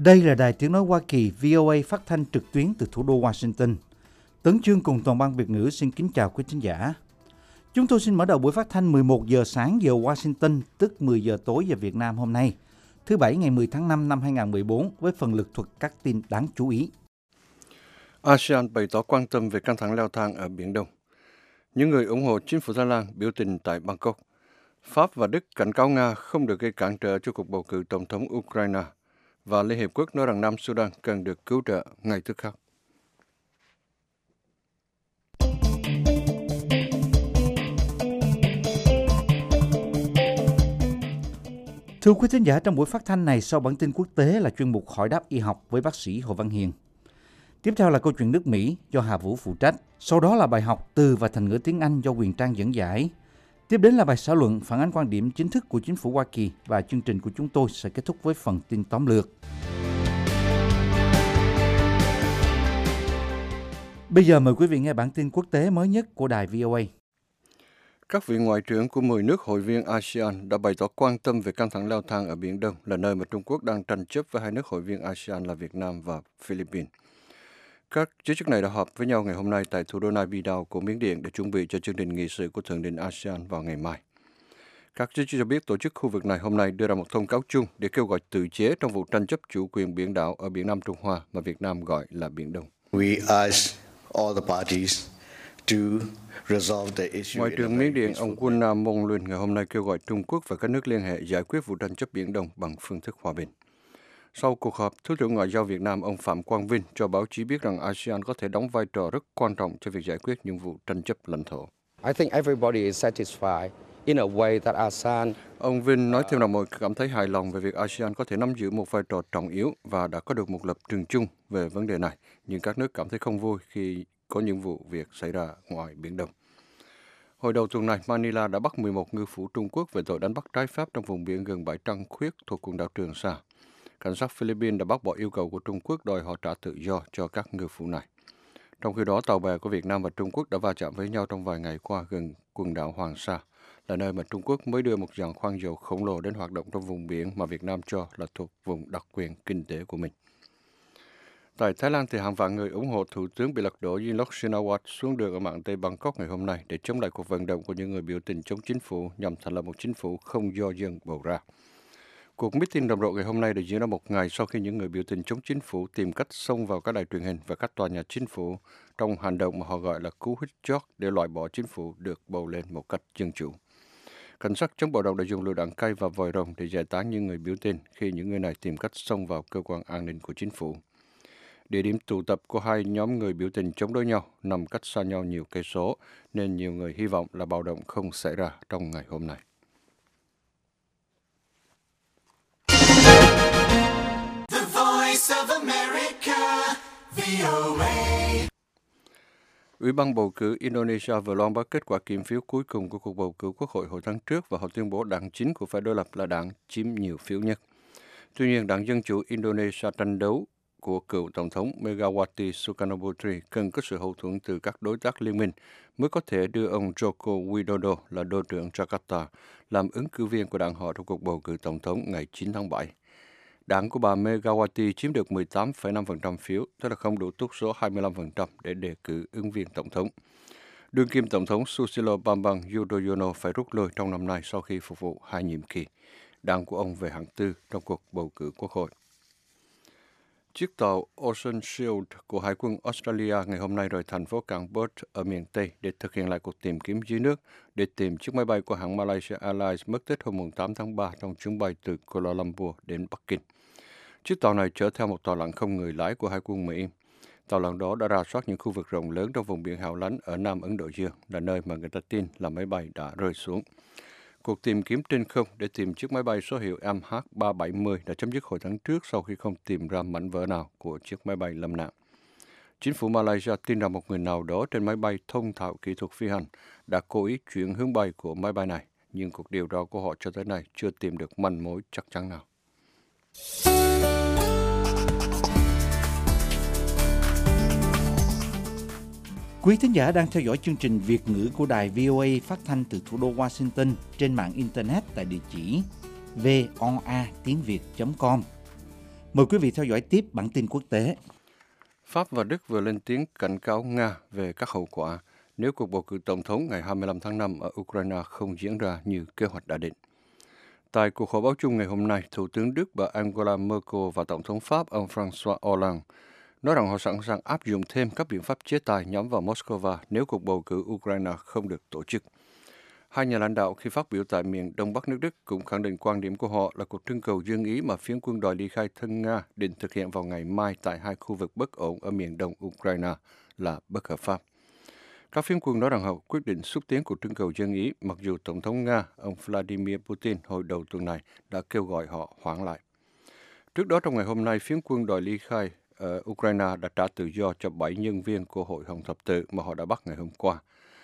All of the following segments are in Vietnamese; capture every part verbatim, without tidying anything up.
Đây là Đài Tiếng Nói Hoa Kỳ vê o a phát thanh trực tuyến từ thủ đô Washington. Tấn Chương cùng toàn ban Việt ngữ xin kính chào quý thính giả. Chúng tôi xin mở đầu buổi phát thanh mười một giờ sáng giờ Washington, tức mười giờ tối giờ Việt Nam hôm nay, thứ Bảy ngày mười tháng năm năm hai nghìn không trăm mười bốn, với phần lược thuật các tin đáng chú ý. a sê an bày tỏ quan tâm về căng thẳng leo thang ở Biển Đông. Những người ủng hộ chính phủ Thái Lan biểu tình tại Bangkok. Pháp và Đức cảnh cáo Nga không được gây cản trở cho cuộc bầu cử tổng thống Ukraine. Và Liên Hiệp Quốc nói rằng Nam Sudan cần được cứu trợ ngay tức khắc. Thưa quý thính giả, trong buổi phát thanh này, sau bản tin quốc tế là chuyên mục hỏi đáp y học với bác sĩ Hồ Văn Hiền. Tiếp theo là câu chuyện nước Mỹ do Hà Vũ phụ trách. Sau đó là bài học từ và thành ngữ tiếng Anh do Quyền Trang dẫn giải. Tiếp đến là bài xã luận phản ánh quan điểm chính thức của chính phủ Hoa Kỳ, và chương trình của chúng tôi sẽ kết thúc với phần tin tóm lược. Bây giờ mời quý vị nghe bản tin quốc tế mới nhất của đài vê o a. Các vị ngoại trưởng của mười nước hội viên a sê an đã bày tỏ quan tâm về căng thẳng leo thang ở Biển Đông, là nơi mà Trung Quốc đang tranh chấp với hai nước hội viên a sê an là Việt Nam và Philippines. Các giới chức này đã họp với nhau ngày hôm nay tại thủ đô Naypyidaw của Miến Điện để chuẩn bị cho chương trình nghị sự của Thượng đỉnh a sê an vào ngày mai. Các giới chức cho biết tổ chức khu vực này hôm nay đưa ra một thông cáo chung để kêu gọi tự chế trong vụ tranh chấp chủ quyền biển đảo ở biển Nam Trung Hoa mà Việt Nam gọi là Biển Đông. We ask all the parties to resolve the issue. Ngoại trưởng Miến Điện ông Wun Mong Lun ngày hôm nay kêu gọi Trung Quốc và các nước liên hệ giải quyết vụ tranh chấp Biển Đông bằng phương thức hòa bình. Sau cuộc họp, Thứ trưởng Ngoại giao Việt Nam ông Phạm Quang Vinh cho báo chí biết rằng a sê an có thể đóng vai trò rất quan trọng cho việc giải quyết những vụ tranh chấp lãnh thổ. I think everybody is satisfied in a way that a sê an. Ông Vinh nói thêm rằng mọi người cảm thấy hài lòng về việc a sê an có thể nắm giữ một vai trò trọng yếu và đã có được một lập trường chung về vấn đề này, nhưng các nước cảm thấy không vui khi có những vụ việc xảy ra ngoài Biển Đông. Hồi đầu tuần này, Manila đã bắt mười một ngư phủ Trung Quốc về tội đánh bắt trái phép trong vùng biển gần bãi Trăng Khuyết thuộc quần đảo Trường Sa. Cảnh sát Philippines đã bác bỏ yêu cầu của Trung Quốc đòi họ trả tự do cho các ngư phủ này. Trong khi đó, tàu bè của Việt Nam và Trung Quốc đã va chạm với nhau trong vài ngày qua gần quần đảo Hoàng Sa, là nơi mà Trung Quốc mới đưa một giàn khoan dầu khổng lồ đến hoạt động trong vùng biển mà Việt Nam cho là thuộc vùng đặc quyền kinh tế của mình. Tại Thái Lan, thì hàng vạn người ủng hộ Thủ tướng bị lật đổ Yingluck Shinawatra xuống đường ở mạn Tây Bangkok ngày hôm nay để chống lại cuộc vận động của những người biểu tình chống chính phủ nhằm thành lập một chính phủ không do dân bầu ra. Cuộc meeting rầm rộ ngày hôm nay đã diễn ra một ngày sau khi những người biểu tình chống chính phủ tìm cách xông vào các đài truyền hình và các tòa nhà chính phủ trong hành động mà họ gọi là cú hích chót để loại bỏ chính phủ được bầu lên một cách dân chủ. Cảnh sát chống bạo động đã dùng lựu đạn cay và vòi rồng để giải tán những người biểu tình khi những người này tìm cách xông vào cơ quan an ninh của chính phủ. Địa điểm tụ tập của hai nhóm người biểu tình chống đối nhau nằm cách xa nhau nhiều cây số, nên nhiều người hy vọng là bạo động không xảy ra trong ngày hôm nay. Ủy ban bầu cử Indonesia vừa loan báo kết quả kiểm phiếu cuối cùng của cuộc bầu cử quốc hội hồi tháng trước và họ tuyên bố đảng chính của phe đối lập là đảng chiếm nhiều phiếu nhất. Tuy nhiên, đảng Dân chủ Indonesia tranh đấu của cựu Tổng thống Megawati Sukarnoputri cần có sự hậu thuẫn từ các đối tác liên minh mới có thể đưa ông Joko Widodo là đô trưởng Jakarta làm ứng cử viên của đảng họ trong cuộc bầu cử Tổng thống ngày chín tháng bảy. Đảng của bà Megawati chiếm được mười tám phẩy năm phần trăm phiếu, tức là không đủ túc số hai mươi lăm phần trăm để đề cử ứng viên Tổng thống. Đương kim Tổng thống Susilo Bambang Yudhoyono phải rút lui trong năm nay sau khi phục vụ hai nhiệm kỳ. Đảng của ông về hạng tư trong cuộc bầu cử quốc hội. Chiếc tàu Ocean Shield của Hải quân Australia ngày hôm nay rời thành phố cảng Perth ở miền Tây để thực hiện lại cuộc tìm kiếm dưới nước để tìm chiếc máy bay của hãng Malaysia Airlines mất tích hôm tám tháng ba trong chuyến bay từ Kuala Lumpur đến Bắc Kinh. Chiếc tàu này chở theo một tàu lặn không người lái của Hải quân Mỹ. Tàu lặn đó đã rà soát những khu vực rộng lớn trong vùng biển hẻo lánh ở Nam Ấn Độ Dương, là nơi mà người ta tin là máy bay đã rơi xuống. Cuộc tìm kiếm trên không để tìm chiếc máy bay số hiệu M H ba bảy không đã chấm dứt hồi tháng trước sau khi không tìm ra mảnh vỡ nào của chiếc máy bay lâm nạn. Chính phủ Malaysia tin rằng một người nào đó trên máy bay thông thạo kỹ thuật phi hành đã cố ý chuyển hướng bay của máy bay này, nhưng cuộc điều tra của họ cho tới nay chưa tìm được manh mối chắc chắn nào. Quý thính giả đang theo dõi chương trình Việt ngữ của đài vê o a phát thanh từ thủ đô Washington trên mạng Internet tại địa chỉ voa tiếng việt chấm com. Mời quý vị theo dõi tiếp bản tin quốc tế. Pháp và Đức vừa lên tiếng cảnh cáo Nga về các hậu quả nếu cuộc bầu cử tổng thống ngày hai mươi lăm tháng năm ở Ukraine không diễn ra như kế hoạch đã định. Tại cuộc họp báo chung ngày hôm nay, Thủ tướng Đức bà Angela Merkel và Tổng thống Pháp ông François Hollande nói rằng họ sẵn sàng áp dụng thêm các biện pháp chế tài nhắm vào Moscow nếu cuộc bầu cử Ukraine không được tổ chức. Hai nhà lãnh đạo khi phát biểu tại miền Đông Bắc nước Đức cũng khẳng định quan điểm của họ là cuộc trưng cầu dân ý mà phiến quân đòi ly khai thân Nga định thực hiện vào ngày mai tại hai khu vực bất ổn ở miền Đông Ukraine là bất hợp pháp. Các phiến quân nói rằng họ quyết định xúc tiến cuộc trưng cầu dân ý, mặc dù Tổng thống Nga, ông Vladimir Putin, hồi đầu tuần này đã kêu gọi họ hoãn lại. Trước đó, trong ngày hôm nay, phiến quân đòi ly khai ở Ukraine đã trả tự do cho bảy nhân viên của Hội Hồng Thập Tự mà họ đã bắt ngày hôm qua.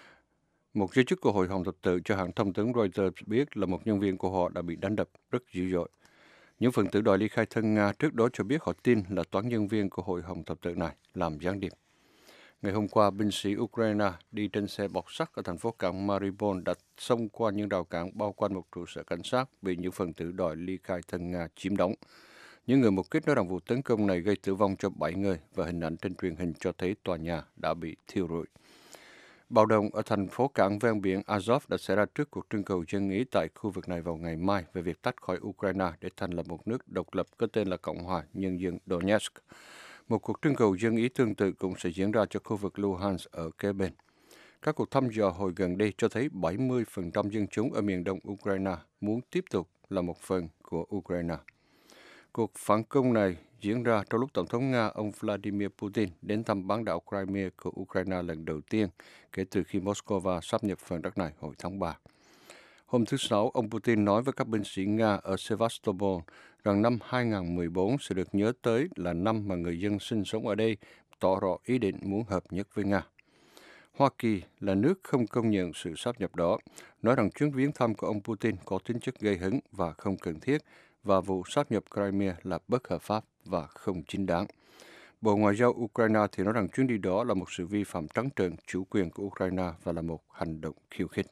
Một giới chức của Hội Hồng Thập Tự cho hãng thông tấn Reuters biết là một nhân viên của họ đã bị đánh đập rất dữ dội. Những phần tử đòi ly khai thân Nga trước đó cho biết họ tin là toán nhân viên của Hội Hồng Thập Tự này làm gián điệp. Ngày hôm qua, binh sĩ Ukraine đi trên xe bọc sắt ở thành phố cảng Mariupol đã xông qua những rào cản bao quanh một trụ sở cảnh sát bị những phần tử đòi ly khai thân Nga chiếm đóng. Những người mục kích nói rằng vụ tấn công này gây tử vong cho bảy người và hình ảnh trên truyền hình cho thấy tòa nhà đã bị thiêu rụi. Bạo động ở thành phố cảng ven biển Azov đã xảy ra trước cuộc trưng cầu dân ý tại khu vực này vào ngày mai về việc tách khỏi Ukraine để thành lập một nước độc lập có tên là Cộng hòa Nhân dân Donetsk. Một cuộc trưng cầu dân ý tương tự cũng sẽ diễn ra cho khu vực Luhansk ở kế bên. Các cuộc thăm dò hồi gần đây cho thấy bảy mươi phần trăm dân chúng ở miền đông Ukraine muốn tiếp tục là một phần của Ukraine. Cuộc phản công này diễn ra trong lúc Tổng thống Nga ông Vladimir Putin đến thăm bán đảo Crimea của Ukraine lần đầu tiên kể từ khi Moscow sáp nhập phần đất này hồi tháng ba. Hôm thứ Sáu, ông Putin nói với các binh sĩ Nga ở Sevastopol rằng năm hai nghìn không trăm mười bốn sẽ được nhớ tới là năm mà người dân sinh sống ở đây tỏ rõ ý định muốn hợp nhất với Nga. Hoa Kỳ là nước không công nhận sự sáp nhập đó, nói rằng chuyến viếng thăm của ông Putin có tính chất gây hấn và không cần thiết, và vụ sáp nhập Crimea là bất hợp pháp và không chính đáng. Bộ Ngoại giao Ukraine thì nói rằng chuyến đi đó là một sự vi phạm trắng trợn chủ quyền của Ukraine và là một hành động khiêu khích.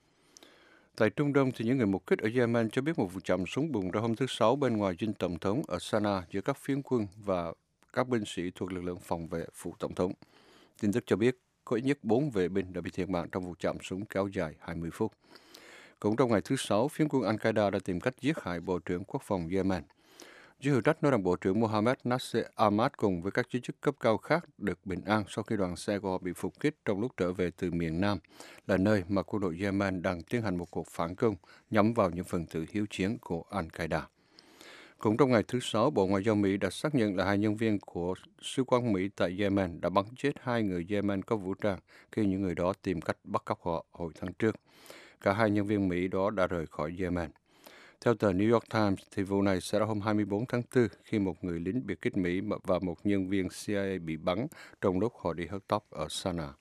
Tại Trung Đông thì những người mục kích ở Yemen cho biết một vụ chạm súng bùng ra hôm thứ Sáu bên ngoài dinh tổng thống ở Sanaa giữa các phiến quân và các binh sĩ thuộc lực lượng phòng vệ phủ tổng thống. Tin tức cho biết có ít nhất bốn vệ binh đã bị thiệt mạng trong vụ chạm súng kéo dài hai mươi phút. Cũng trong ngày thứ Sáu, phiến quân Al-Qaeda đã tìm cách giết hại Bộ trưởng Quốc phòng Yemen. Giới hữu trách nói rằng Bộ trưởng Mohammed Nasser Ahmad cùng với các giới chức cấp cao khác được bình an sau khi đoàn xe của họ bị phục kích trong lúc trở về từ miền Nam, là nơi mà quân đội Yemen đang tiến hành một cuộc phản công nhắm vào những phần tử hiếu chiến của Al-Qaeda. Cũng trong ngày thứ Sáu, Bộ Ngoại giao Mỹ đã xác nhận là hai nhân viên của Sứ quán Mỹ tại Yemen đã bắn chết hai người Yemen có vũ trang khi những người đó tìm cách bắt cóc họ hồi tháng trước. Cả hai nhân viên Mỹ đó đã rời khỏi Yemen. Theo tờ New York Times, thì vụ này xảy ra hôm hai mươi bốn tháng tư khi một người lính biệt kích Mỹ và một nhân viên C I A bị bắn trong lúc họ đi hớt tóc ở Sanaa.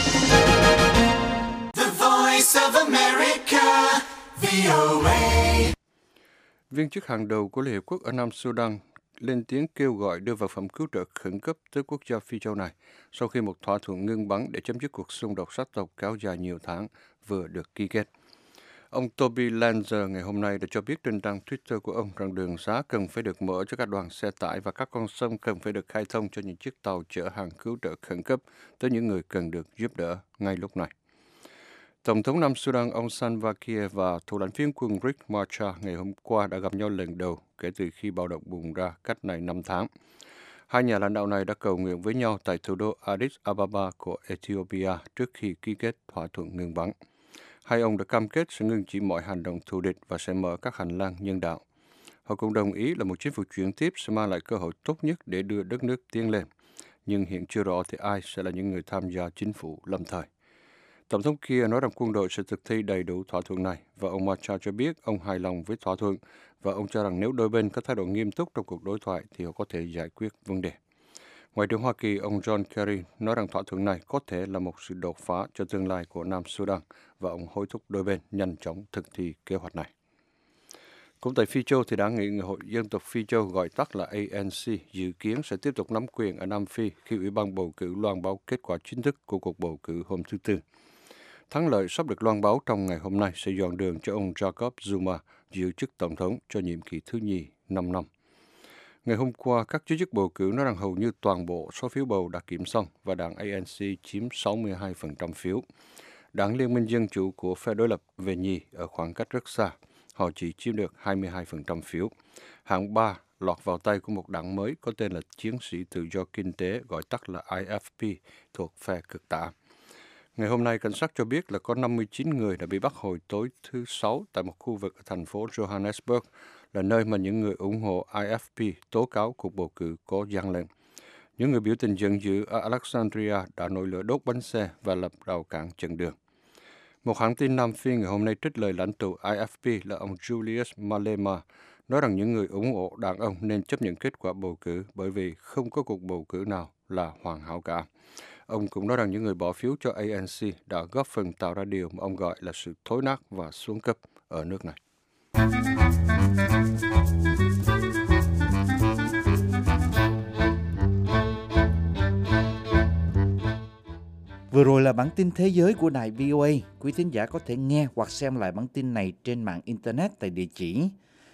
The Voice of America, V O A. Viên chức hàng đầu của Liên Hiệp Quốc ở Nam Sudan lên tiếng kêu gọi đưa vào phẩm cứu trợ khẩn cấp tới quốc gia Phi Châu này sau khi một thỏa thuận ngưng bắn để chấm dứt cuộc xung đột sát tộc kéo dài nhiều tháng vừa được ký kết. Ông Toby Lanzer ngày hôm nay đã cho biết trên trang Twitter của ông rằng đường xá cần phải được mở cho các đoàn xe tải và các con sông cần phải được khai thông cho những chiếc tàu chở hàng cứu trợ khẩn cấp tới những người cần được giúp đỡ ngay lúc này. Tổng thống Nam Sudan ông Salva Kiir và thủ lãnh phiến quân Riek Machar ngày hôm qua đã gặp nhau lần đầu kể từ khi bạo động bùng ra cách này năm tháng. Hai nhà lãnh đạo này đã cầu nguyện với nhau tại thủ đô Addis Ababa của Ethiopia trước khi ký kết thỏa thuận ngừng bắn. Hai ông đã cam kết sẽ ngừng chỉ mọi hành động thù địch và sẽ mở các hành lang nhân đạo. Họ cũng đồng ý là một chính phủ chuyển tiếp sẽ mang lại cơ hội tốt nhất để đưa đất nước tiến lên. Nhưng hiện chưa rõ thì ai sẽ là những người tham gia chính phủ lâm thời. Tổng thống Kiir nói rằng quân đội sẽ thực thi đầy đủ thỏa thuận này và ông Machar cho biết ông hài lòng với thỏa thuận và ông cho rằng nếu đôi bên có thái độ nghiêm túc trong cuộc đối thoại thì họ có thể giải quyết vấn đề. Ngoại trưởng Hoa Kỳ ông John Kerry nói rằng thỏa thuận này có thể là một sự đột phá cho tương lai của Nam Sudan và ông hối thúc đôi bên nhanh chóng thực thi kế hoạch này. Cũng tại Phi Châu thì Đảng Nghị Người Hội Dân tộc Phi Châu gọi tắt là A N C dự kiến sẽ tiếp tục nắm quyền ở Nam Phi khi Ủy ban bầu cử loan báo kết quả chính thức của cuộc bầu cử hôm thứ Tư. Thắng lợi sắp được loan báo trong ngày hôm nay sẽ dọn đường cho ông Jacob Zuma giữ chức tổng thống cho nhiệm kỳ thứ nhì năm năm. Ngày hôm qua, các giới chức bầu cử nói rằng hầu như toàn bộ số phiếu bầu đã kiểm xong và đảng a en xê chiếm sáu mươi hai phần trăm phiếu. Đảng Liên minh Dân chủ của phe đối lập về nhì ở khoảng cách rất xa. Họ chỉ chiếm được hai mươi hai phần trăm phiếu. Hạng ba lọt vào tay của một đảng mới có tên là Chiến sĩ Tự do Kinh tế, gọi tắt là i ép pê, thuộc phe cực tả. Ngày hôm nay, cảnh sát cho biết là có năm mươi chín người đã bị bắt hồi tối thứ Sáu tại một khu vực ở thành phố Johannesburg, là nơi mà những người ủng hộ i ép pê tố cáo cuộc bầu cử có gian lận. Những người biểu tình giận dữ ở Alexandria đã nổi lửa đốt bánh xe và lập rào cản chặn đường. Một hãng tin Nam Phi ngày hôm nay trích lời lãnh tụ i ép pê là ông Julius Malema, nói rằng những người ủng hộ đảng ông nên chấp nhận kết quả bầu cử bởi vì không có cuộc bầu cử nào là hoàn hảo cả. Ông cũng nói rằng những người bỏ phiếu cho a en xê đã góp phần tạo ra điều mà ông gọi là sự thối nát và xuống cấp ở nước này. Vừa rồi là bản tin thế giới của đài vê o a. Quý thính giả có thể nghe hoặc xem lại bản tin này trên mạng Internet tại địa chỉ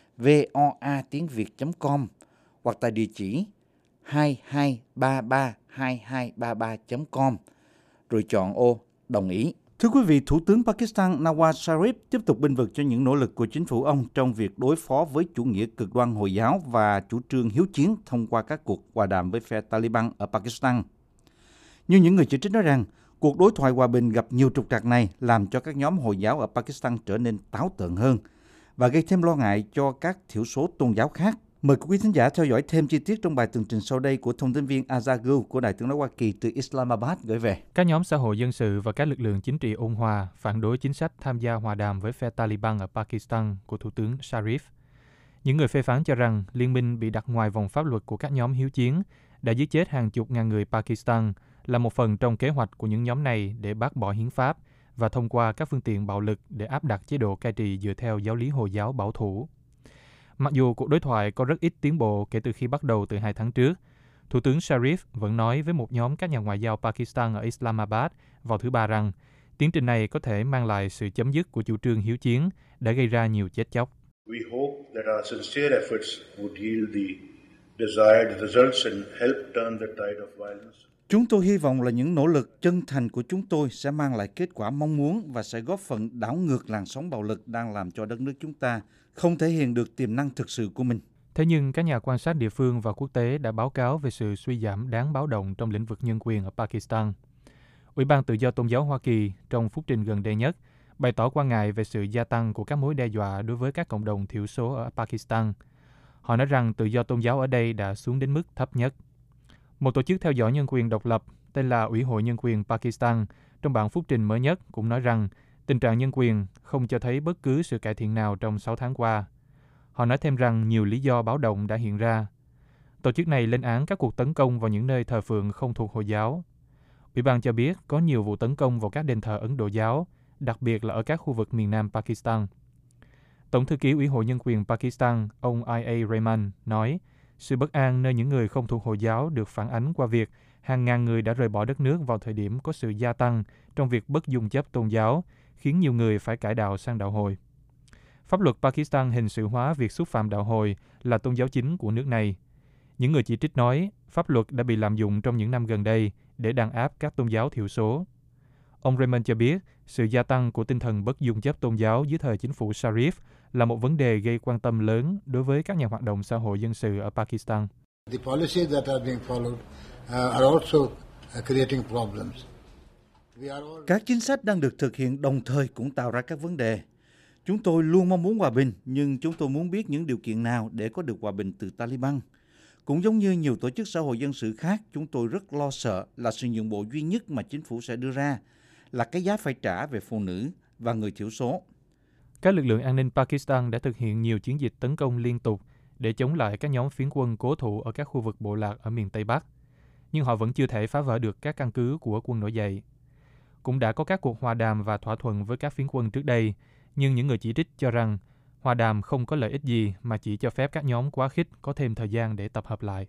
voa tiếng việt chấm com hoặc tại địa chỉ hai hai ba ba hai hai ba ba chấm com rồi chọn ô đồng ý. Thưa quý vị, Thủ tướng Pakistan Nawaz Sharif tiếp tục bênh vực cho những nỗ lực của chính phủ ông trong việc đối phó với chủ nghĩa cực đoan Hồi giáo và chủ trương hiếu chiến thông qua các cuộc hòa đàm với phe Taliban ở Pakistan. Nhưng những người chỉ trích nói rằng cuộc đối thoại hòa bình gặp nhiều trục trặc này làm cho các nhóm Hồi giáo ở Pakistan trở nên táo tợn hơn và gây thêm lo ngại cho các thiểu số tôn giáo khác. Mời quý khán giả theo dõi thêm chi tiết trong bài tường trình sau đây của thông tin viên Azagu của Đài Tiếng nói Hoa Kỳ từ Islamabad gửi về. Các nhóm xã hội dân sự và các lực lượng chính trị ôn hòa phản đối chính sách tham gia hòa đàm với phe Taliban ở Pakistan của Thủ tướng Sharif. Những người phê phán cho rằng liên minh bị đặt ngoài vòng pháp luật của các nhóm hiếu chiến đã giết chết hàng chục ngàn người Pakistan là một phần trong kế hoạch của những nhóm này để bác bỏ hiến pháp và thông qua các phương tiện bạo lực để áp đặt chế độ cai trị dựa theo giáo lý Hồi giáo bảo thủ. Mặc dù cuộc đối thoại có rất ít tiến bộ kể từ khi bắt đầu từ hai tháng trước, Thủ tướng Sharif vẫn nói với một nhóm các nhà ngoại giao Pakistan ở Islamabad vào thứ Ba rằng tiến trình này có thể mang lại sự chấm dứt của chủ trương hiếu chiến đã gây ra nhiều chết chóc. We hope that our sincere efforts would yield the desired results and help turn the tide of violence. Chúng tôi hy vọng là những nỗ lực chân thành của chúng tôi sẽ mang lại kết quả mong muốn và sẽ góp phần đảo ngược làn sóng bạo lực đang làm cho đất nước chúng ta không thể hiện được tiềm năng thực sự của mình. Thế nhưng các nhà quan sát địa phương và quốc tế đã báo cáo về sự suy giảm đáng báo động trong lĩnh vực nhân quyền ở Pakistan. Ủy ban Tự do Tôn giáo Hoa Kỳ trong phúc trình gần đây nhất bày tỏ quan ngại về sự gia tăng của các mối đe dọa đối với các cộng đồng thiểu số ở Pakistan. Họ nói rằng tự do tôn giáo ở đây đã xuống đến mức thấp nhất. Một tổ chức theo dõi nhân quyền độc lập tên là Ủy hội Nhân quyền Pakistan trong bản phúc trình mới nhất cũng nói rằng tình trạng nhân quyền không cho thấy bất cứ sự cải thiện nào trong sáu tháng qua. Họ nói thêm rằng nhiều lý do báo động đã hiện ra. Tổ chức này lên án các cuộc tấn công vào những nơi thờ phượng không thuộc Hồi giáo. Ủy ban cho biết có nhiều vụ tấn công vào các đền thờ Ấn Độ giáo, đặc biệt là ở các khu vực miền nam Pakistan. Tổng thư ký Ủy hội Nhân quyền Pakistan, ông I A Rahman, nói sự bất an nơi những người không thuộc Hồi giáo được phản ánh qua việc hàng ngàn người đã rời bỏ đất nước vào thời điểm có sự gia tăng trong việc bất dung chấp tôn giáo, khiến nhiều người phải cải đạo sang đạo Hồi. Pháp luật Pakistan hình sự hóa việc xúc phạm đạo Hồi là tôn giáo chính của nước này. Những người chỉ trích nói pháp luật đã bị lạm dụng trong những năm gần đây để đàn áp các tôn giáo thiểu số. Ông Raymond cho biết sự gia tăng của tinh thần bất dung chấp tôn giáo dưới thời chính phủ Sharif là một vấn đề gây quan tâm lớn đối với các nhà hoạt động xã hội dân sự ở Pakistan. The policies that are being followed are also creating problems. Các chính sách đang được thực hiện đồng thời cũng tạo ra các vấn đề. Chúng tôi luôn mong muốn hòa bình, nhưng chúng tôi muốn biết những điều kiện nào để có được hòa bình từ Taliban. Cũng giống như nhiều tổ chức xã hội dân sự khác, chúng tôi rất lo sợ là sự nhượng bộ duy nhất mà chính phủ sẽ đưa ra là cái giá phải trả về phụ nữ và người thiểu số. Các lực lượng an ninh Pakistan đã thực hiện nhiều chiến dịch tấn công liên tục để chống lại các nhóm phiến quân cố thủ ở các khu vực bộ lạc ở miền Tây Bắc, nhưng họ vẫn chưa thể phá vỡ được các căn cứ của quân nổi dậy. Cũng đã có các cuộc hòa đàm và thỏa thuận với các phiến quân trước đây, nhưng những người chỉ trích cho rằng hòa đàm không có lợi ích gì mà chỉ cho phép các nhóm quá khích có thêm thời gian để tập hợp lại.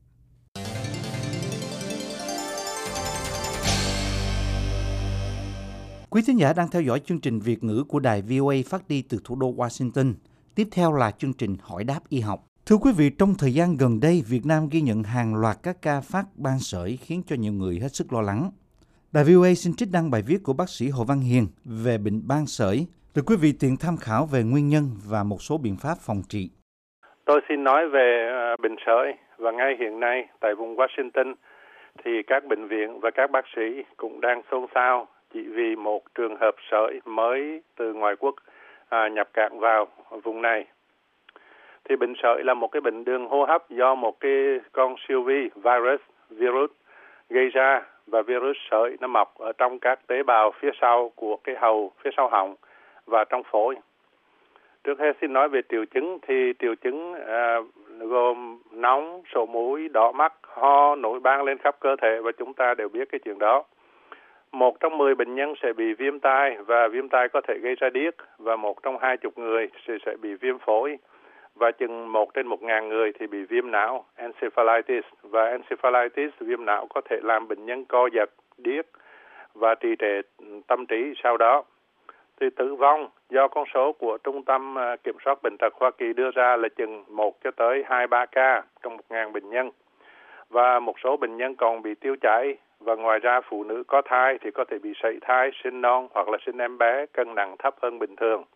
Quý thính giả đang theo dõi chương trình Việt ngữ của đài vê o a phát đi từ thủ đô Washington. Tiếp theo là chương trình Hỏi đáp y học. Thưa quý vị, trong thời gian gần đây, Việt Nam ghi nhận hàng loạt các ca phát ban sởi khiến cho nhiều người hết sức lo lắng. Đài vê o a xin trích đăng bài viết của bác sĩ Hồ Văn Hiền về bệnh ban sởi để quý vị tiện tham khảo về nguyên nhân và một số biện pháp phòng trị. Tôi xin nói về bệnh sởi, và ngay hiện nay tại vùng Washington thì các bệnh viện và các bác sĩ cũng đang xôn xao chỉ vì một trường hợp sởi mới từ ngoại quốc à, nhập cảng vào vùng này. Thì bệnh sởi là một cái bệnh đường hô hấp do một cái con siêu vi virus virus gây ra, và virus sởi nó mọc ở trong các tế bào phía sau của cái hầu, phía sau họng và trong phổi. Trước hết xin nói về triệu chứng, thì triệu chứng à, gồm nóng, sổ mũi, đỏ mắt, ho, nổi ban lên khắp cơ thể, và chúng ta đều biết cái chuyện đó. Một trong mười bệnh nhân sẽ bị viêm tai, và viêm tai có thể gây ra điếc, và một trong hai chục người sẽ, sẽ bị viêm phổi, và chừng một trên một ngàn người thì bị viêm não, encephalitis, và encephalitis, viêm não có thể làm bệnh nhân co giật, điếc và trì trệ tâm trí sau đó. Thì tử vong do con số của Trung tâm Kiểm soát Bệnh tật Hoa Kỳ đưa ra là chừng một cho tới hai ba ca trong một ngàn bệnh nhân. Và một số bệnh nhân còn bị tiêu chảy, và ngoài ra phụ nữ có thai thì có thể bị sảy thai, sinh non hoặc là sinh em bé cân nặng thấp hơn bình thường.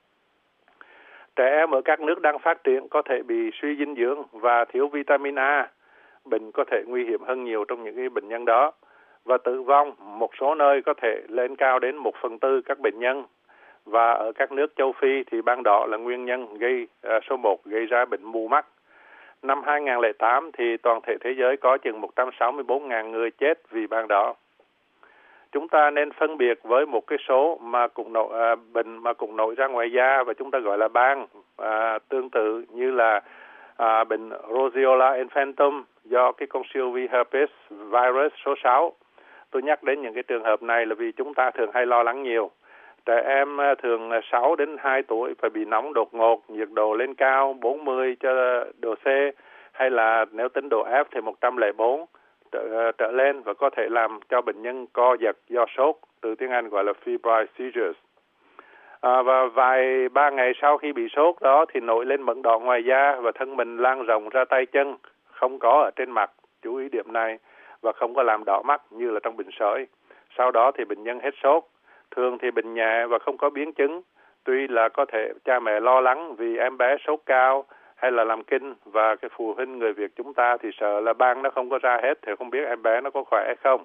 Trẻ em ở các nước đang phát triển có thể bị suy dinh dưỡng và thiếu vitamin A. Bệnh có thể nguy hiểm hơn nhiều trong những cái bệnh nhân đó. Và tử vong một số nơi có thể lên cao đến một phần tư các bệnh nhân. Và ở các nước châu Phi thì ban đỏ là nguyên nhân gây uh, số một gây ra bệnh mù mắt. Năm hai không không tám thì toàn thể thế giới có chừng một trăm sáu mươi tư nghìn người chết vì ban đỏ. Chúng ta nên phân biệt với một cái số mà cũng nổi, à, bệnh mà cũng nổi ra ngoài da, và chúng ta gọi là ban, à, tương tự như là à, bệnh Roseola infantum do cái con siêu vi herpes virus số sáu. Tôi nhắc đến những cái trường hợp này là vì chúng ta thường hay lo lắng nhiều. Trẻ em thường sáu đến hai tuổi phải bị nóng đột ngột, nhiệt độ lên cao bốn mươi độ C, hay là nếu tính độ F thì một trăm lẻ bốn trở, trở lên, và có thể làm cho bệnh nhân co giật do sốt, từ tiếng Anh gọi là febrile seizures. À, và vài ba ngày sau khi bị sốt đó thì nổi lên mẩn đỏ ngoài da, và thân mình lan rộng ra tay chân, không có ở trên mặt, chú ý điểm này, và không có làm đỏ mắt như là trong bệnh sởi. Sau đó thì bệnh nhân hết sốt. Thường thì bệnh nhẹ và không có biến chứng, tuy là có thể cha mẹ lo lắng vì em bé sốt cao hay là làm kinh, và cái phụ huynh người Việt chúng ta thì sợ là ban nó không có ra hết thì không biết em bé nó có khỏe hay không.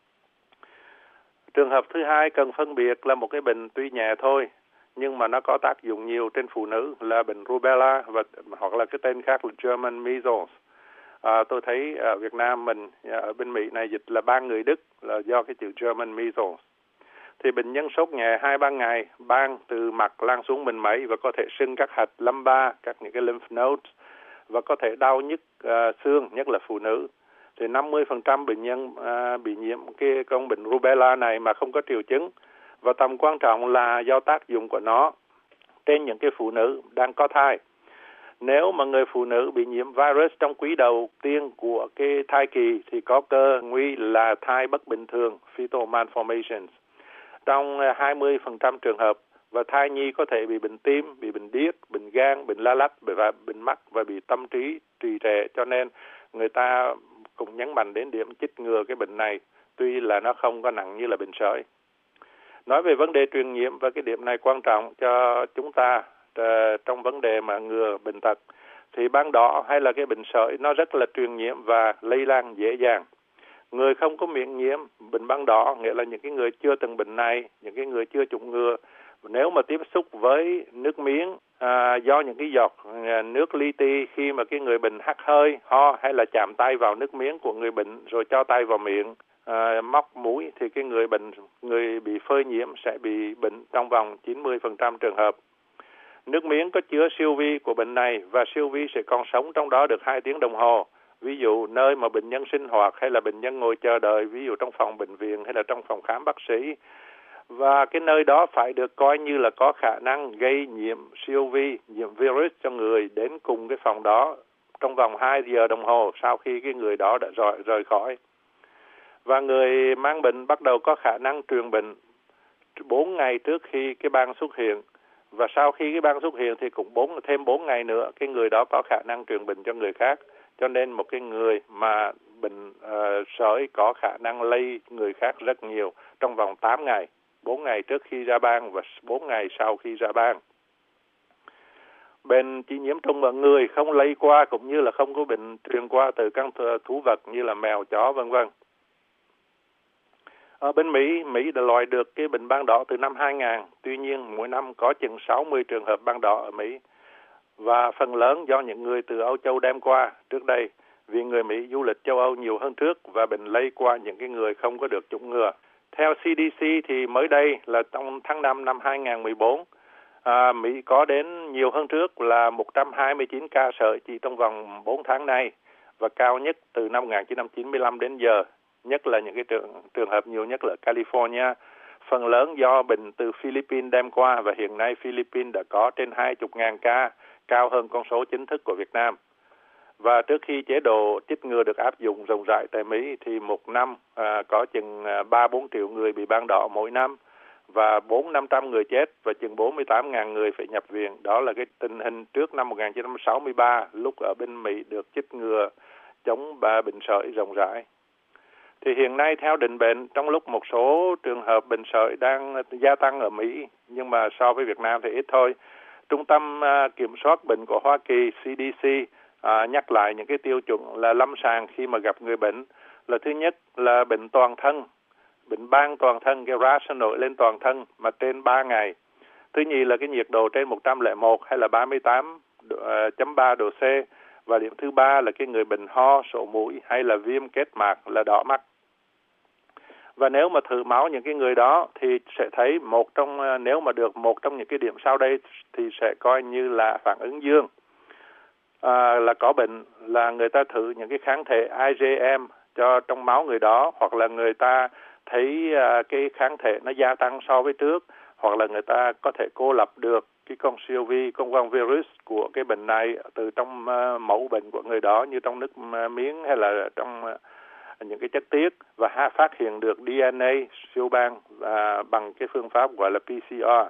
Trường hợp thứ hai cần phân biệt là một cái bệnh tuy nhẹ thôi, nhưng mà nó có tác dụng nhiều trên phụ nữ là bệnh rubella, và hoặc là cái tên khác là German measles. À, tôi thấy ở Việt Nam mình, ở bên Mỹ này dịch là ban người Đức, là do cái chữ German measles. Thì bệnh nhân sốt nhẹ hai ba ngày, ban từ mặt lan xuống mình mẩy, và có thể sưng các hạch lumbar, các những cái lymph nodes, và có thể đau nhức uh, xương, nhất là phụ nữ. Thì năm mươi phần trăm bệnh nhân uh, bị nhiễm cái con bệnh rubella này mà không có triệu chứng, và tầm quan trọng là do tác dụng của nó trên những cái phụ nữ đang có thai. Nếu mà người phụ nữ bị nhiễm virus trong quý đầu tiên của cái thai kỳ thì có cơ nguy là thai bất bình thường, fetal malformations, trong hai mươi phần trăm trường hợp, và thai nhi có thể bị bệnh tim, bị bệnh điếc, bệnh gan, bệnh la lách và bệnh mắt, và bị tâm trí trì trệ. Cho nên người ta cũng nhấn mạnh đến điểm chích ngừa cái bệnh này, tuy là nó không có nặng như là bệnh sởi. Nói về vấn đề truyền nhiễm, và cái điểm này quan trọng cho chúng ta uh, trong vấn đề mà ngừa bệnh tật, thì ban đỏ hay là cái bệnh sởi nó rất là truyền nhiễm và lây lan dễ dàng. Người không có miễn nhiễm bệnh ban đỏ, nghĩa là những cái người chưa từng bệnh này, những cái người chưa chủng ngừa, nếu mà tiếp xúc với nước miếng à, do những cái giọt à, nước li ti, khi mà cái người bệnh hắt hơi, ho, hay là chạm tay vào nước miếng của người bệnh rồi cho tay vào miệng, à, móc mũi, thì cái người bệnh, người bị phơi nhiễm sẽ bị bệnh trong vòng chín mươi phần trăm trường hợp. Nước miếng có chứa siêu vi của bệnh này, và siêu vi sẽ còn sống trong đó được hai tiếng đồng hồ. Ví dụ nơi mà bệnh nhân sinh hoạt, hay là bệnh nhân ngồi chờ đợi, ví dụ trong phòng bệnh viện hay là trong phòng khám bác sĩ. Và cái nơi đó phải được coi như là có khả năng gây nhiễm siêu vi, nhiễm virus cho người đến cùng cái phòng đó trong vòng hai giờ đồng hồ sau khi cái người đó đã rời, rời khỏi. Và người mang bệnh bắt đầu có khả năng truyền bệnh bốn ngày trước khi cái ban xuất hiện. và sau khi cái ban xuất hiện thì cũng bốn thêm bốn ngày nữa cái người đó có khả năng truyền bệnh cho người khác. Cho nên một cái người mà bệnh uh, sởi có khả năng lây người khác rất nhiều trong vòng tám ngày, bốn ngày trước khi ra bang và bốn ngày sau khi ra bang. Bệnh chỉ nhiễm trùng ở người, không lây qua cũng như là không có bệnh truyền qua từ các thú vật như là mèo, chó vân vân. Ở bên Mỹ, Mỹ đã loại được cái bệnh ban đỏ từ năm hai nghìn. Tuy nhiên, mỗi năm có chừng sáu mươi trường hợp ban đỏ ở Mỹ. Và phần lớn do những người từ Âu Châu đem qua trước đây, vì người Mỹ du lịch châu Âu nhiều hơn trước và bệnh lây qua những cái người không có được chủng ngừa. Theo xê đê xê thì mới đây là trong tháng năm năm hai nghìn mười bốn, à, Mỹ có đến nhiều hơn trước là một trăm hai mươi chín ca sởi chỉ trong vòng bốn tháng nay và cao nhất từ năm một nghìn chín trăm chín mươi lăm đến giờ. Nhất là những cái trường trường hợp nhiều nhất là California, phần lớn do bệnh từ Philippines đem qua và hiện nay Philippines đã có trên hai mươi nghìn ca, cao hơn con số chính thức của Việt Nam. Và trước khi chế độ chích ngừa được áp dụng rộng rãi tại Mỹ thì một năm à, có chừng ba bốn triệu người bị ban đỏ mỗi năm và bốn năm trăm người chết và chừng bốn mươi tám nghìn người phải nhập viện. Đó là cái tình hình trước năm một nghìn chín trăm sáu mươi ba lúc ở bên Mỹ được chích ngừa chống bệnh sởi rộng rãi. Thì hiện nay theo định bệnh, trong lúc một số trường hợp bệnh sởi đang gia tăng ở Mỹ, nhưng mà so với Việt Nam thì ít thôi. Trung tâm uh, Kiểm soát Bệnh của Hoa Kỳ, xê đê xê, uh, nhắc lại những cái tiêu chuẩn là lâm sàng khi mà gặp người bệnh. Là thứ nhất là bệnh toàn thân, bệnh ban toàn thân, cái rash nổi lên toàn thân mà trên ba ngày. Thứ nhì là cái nhiệt độ trên một trăm lẻ một hay là ba mươi tám phẩy ba độ C. Và điểm thứ ba là cái người bệnh ho, sổ mũi hay là viêm kết mạc là đỏ mắt. Và nếu mà thử máu những cái người đó thì sẽ thấy một trong nếu mà được một trong những cái điểm sau đây thì sẽ coi như là phản ứng dương. À, là có bệnh là người ta thử những cái kháng thể i giê em cho trong máu người đó, hoặc là người ta thấy à, cái kháng thể nó gia tăng so với trước, hoặc là người ta có thể cô lập được cái con siêu vi, con con virus của cái bệnh này từ trong uh, mẫu bệnh của người đó như trong nước uh, miếng hay là trong uh, những cái chất tiết và ha, phát hiện được đê en a siêu bang uh, bằng cái phương pháp gọi là pê xê rờ.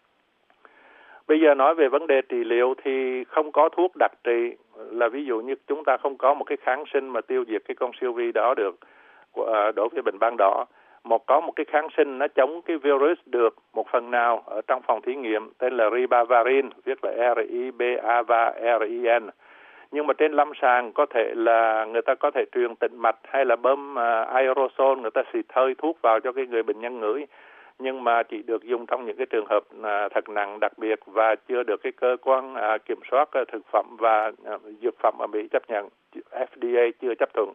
Bây giờ nói về vấn đề trị liệu thì không có thuốc đặc trị, là ví dụ như chúng ta không có một cái kháng sinh mà tiêu diệt cái con siêu vi đó được uh, đối với bệnh ban đỏ. Một có một cái kháng sinh nó chống cái virus được một phần nào ở trong phòng thí nghiệm tên là ribavirin, viết là R I B A V R I N. Nhưng mà trên lâm sàng có thể là người ta có thể truyền tĩnh mạch hay là bơm uh, aerosol, người ta xịt hơi thuốc vào cho cái người bệnh nhân ngửi. Nhưng mà chỉ được dùng trong những cái trường hợp uh, thật nặng đặc biệt và chưa được cái cơ quan uh, kiểm soát uh, thực phẩm và uh, dược phẩm ở Mỹ chấp nhận, F D A chưa chấp thuận.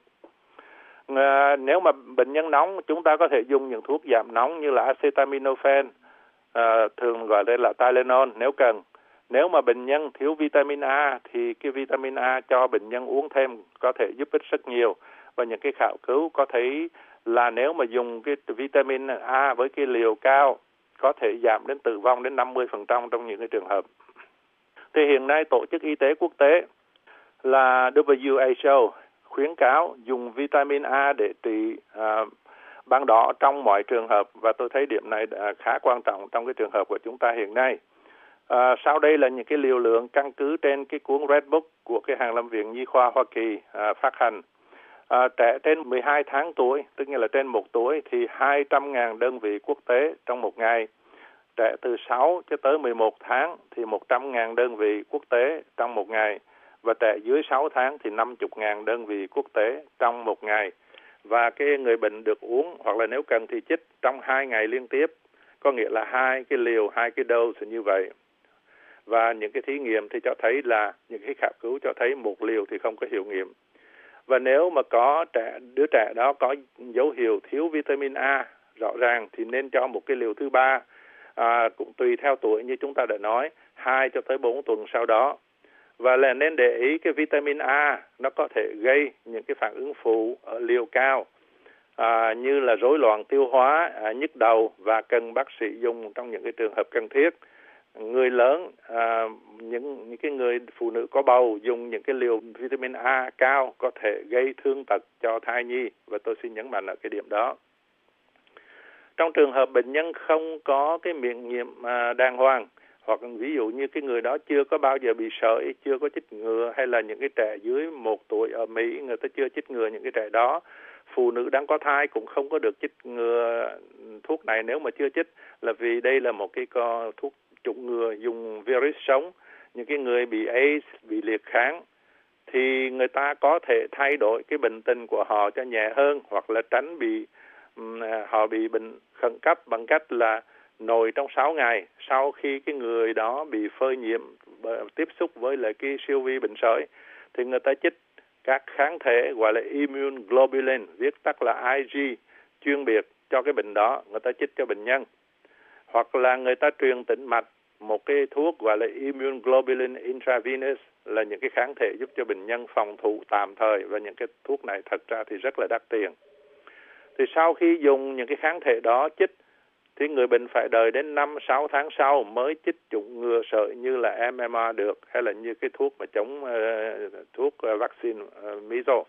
À, nếu mà bệnh nhân nóng, chúng ta có thể dùng những thuốc giảm nóng như là acetaminophen, à, thường gọi đây là Tylenol nếu cần. Nếu mà bệnh nhân thiếu vitamin A thì cái vitamin A cho bệnh nhân uống thêm có thể giúp ích rất nhiều. Và những cái khảo cứu có thấy là nếu mà dùng cái vitamin A với cái liều cao có thể giảm đến tử vong đến năm mươi phần trăm trong những cái trường hợp. Thì hiện nay Tổ chức Y tế Quốc tế là W H O khuyến cáo dùng vitamin A để trị à, ban đỏ trong mọi trường hợp, và tôi thấy điểm này đã khá quan trọng trong cái trường hợp của chúng ta hiện nay. À, sau đây là những cái liều lượng căn cứ trên cái cuốn Red Book của cái Hàn Lâm Viện Nhi khoa Hoa Kỳ à, phát hành. À, trẻ trên mười hai tháng tuổi, tức nghĩa là trên một tuổi thì hai trăm nghìn đơn vị quốc tế trong một ngày. Trẻ từ sáu cho tới mười một tháng thì một trăm nghìn đơn vị quốc tế trong một ngày. Và trẻ dưới sáu tháng thì năm mươi nghìn đơn vị quốc tế trong một ngày. Và cái người bệnh được uống hoặc là nếu cần thì chích trong hai ngày liên tiếp, có nghĩa là hai cái liều, hai cái dose như vậy. Và những cái thí nghiệm thì cho thấy là, những cái khảo cứu cho thấy một liều thì không có hiệu nghiệm. Và nếu mà có trẻ, đứa trẻ đó có dấu hiệu thiếu vitamin A rõ ràng thì nên cho một cái liều thứ ba, à, cũng tùy theo tuổi như chúng ta đã nói, hai cho tới bốn tuần sau đó. Và là nên để ý cái vitamin A nó có thể gây những cái phản ứng phụ ở liều cao, à, như là rối loạn tiêu hóa, à, nhức đầu và cần bác sĩ dùng trong những cái trường hợp cần thiết. Người lớn, à, những những cái người phụ nữ có bầu dùng những cái liều vitamin A cao có thể gây thương tật cho thai nhi, và tôi xin nhấn mạnh ở cái điểm đó. Trong trường hợp bệnh nhân không có cái miễn nhiễm à, đàng hoàng, hoặc ví dụ như cái người đó chưa có bao giờ bị sởi, chưa có chích ngừa, hay là những cái trẻ dưới một tuổi ở Mỹ người ta chưa chích ngừa những cái trẻ đó. Phụ nữ đang có thai cũng không có được chích ngừa thuốc này nếu mà chưa chích, là vì đây là một cái co thuốc chủng ngừa dùng virus sống. Những cái người bị AIDS, bị liệt kháng thì người ta có thể thay đổi cái bệnh tình của họ cho nhẹ hơn, hoặc là tránh bị um, họ bị bệnh khẩn cấp bằng cách là nổi trong sáu ngày sau khi cái người đó bị phơi nhiễm tiếp xúc với lại cái siêu vi bệnh sởi, thì người ta chích các kháng thể gọi là immune globulin, viết tắt là I G, chuyên biệt cho cái bệnh đó, người ta chích cho bệnh nhân. Hoặc là người ta truyền tĩnh mạch một cái thuốc gọi là immune globulin intravenous, là những cái kháng thể giúp cho bệnh nhân phòng thủ tạm thời, và những cái thuốc này thật ra thì rất là đắt tiền. Thì sau khi dùng những cái kháng thể đó chích thì người bệnh phải đợi đến năm sáu tháng sau mới chích chủng ngừa sởi như là M M R được, hay là như cái thuốc mà chống uh, thuốc uh, vaccine uh, measles.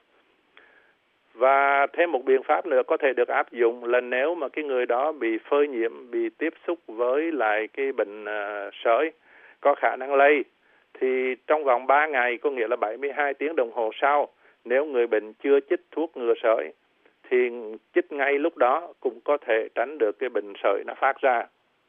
Và thêm một biện pháp nữa có thể được áp dụng là nếu mà cái người đó bị phơi nhiễm, bị tiếp xúc với lại cái bệnh uh, sởi có khả năng lây, thì trong vòng ba ngày, có nghĩa là bảy mươi hai tiếng đồng hồ sau, nếu người bệnh chưa chích thuốc ngừa sởi thì chích ngay lúc đó cũng có thể tránh được cái bệnh sởi nó phát ra.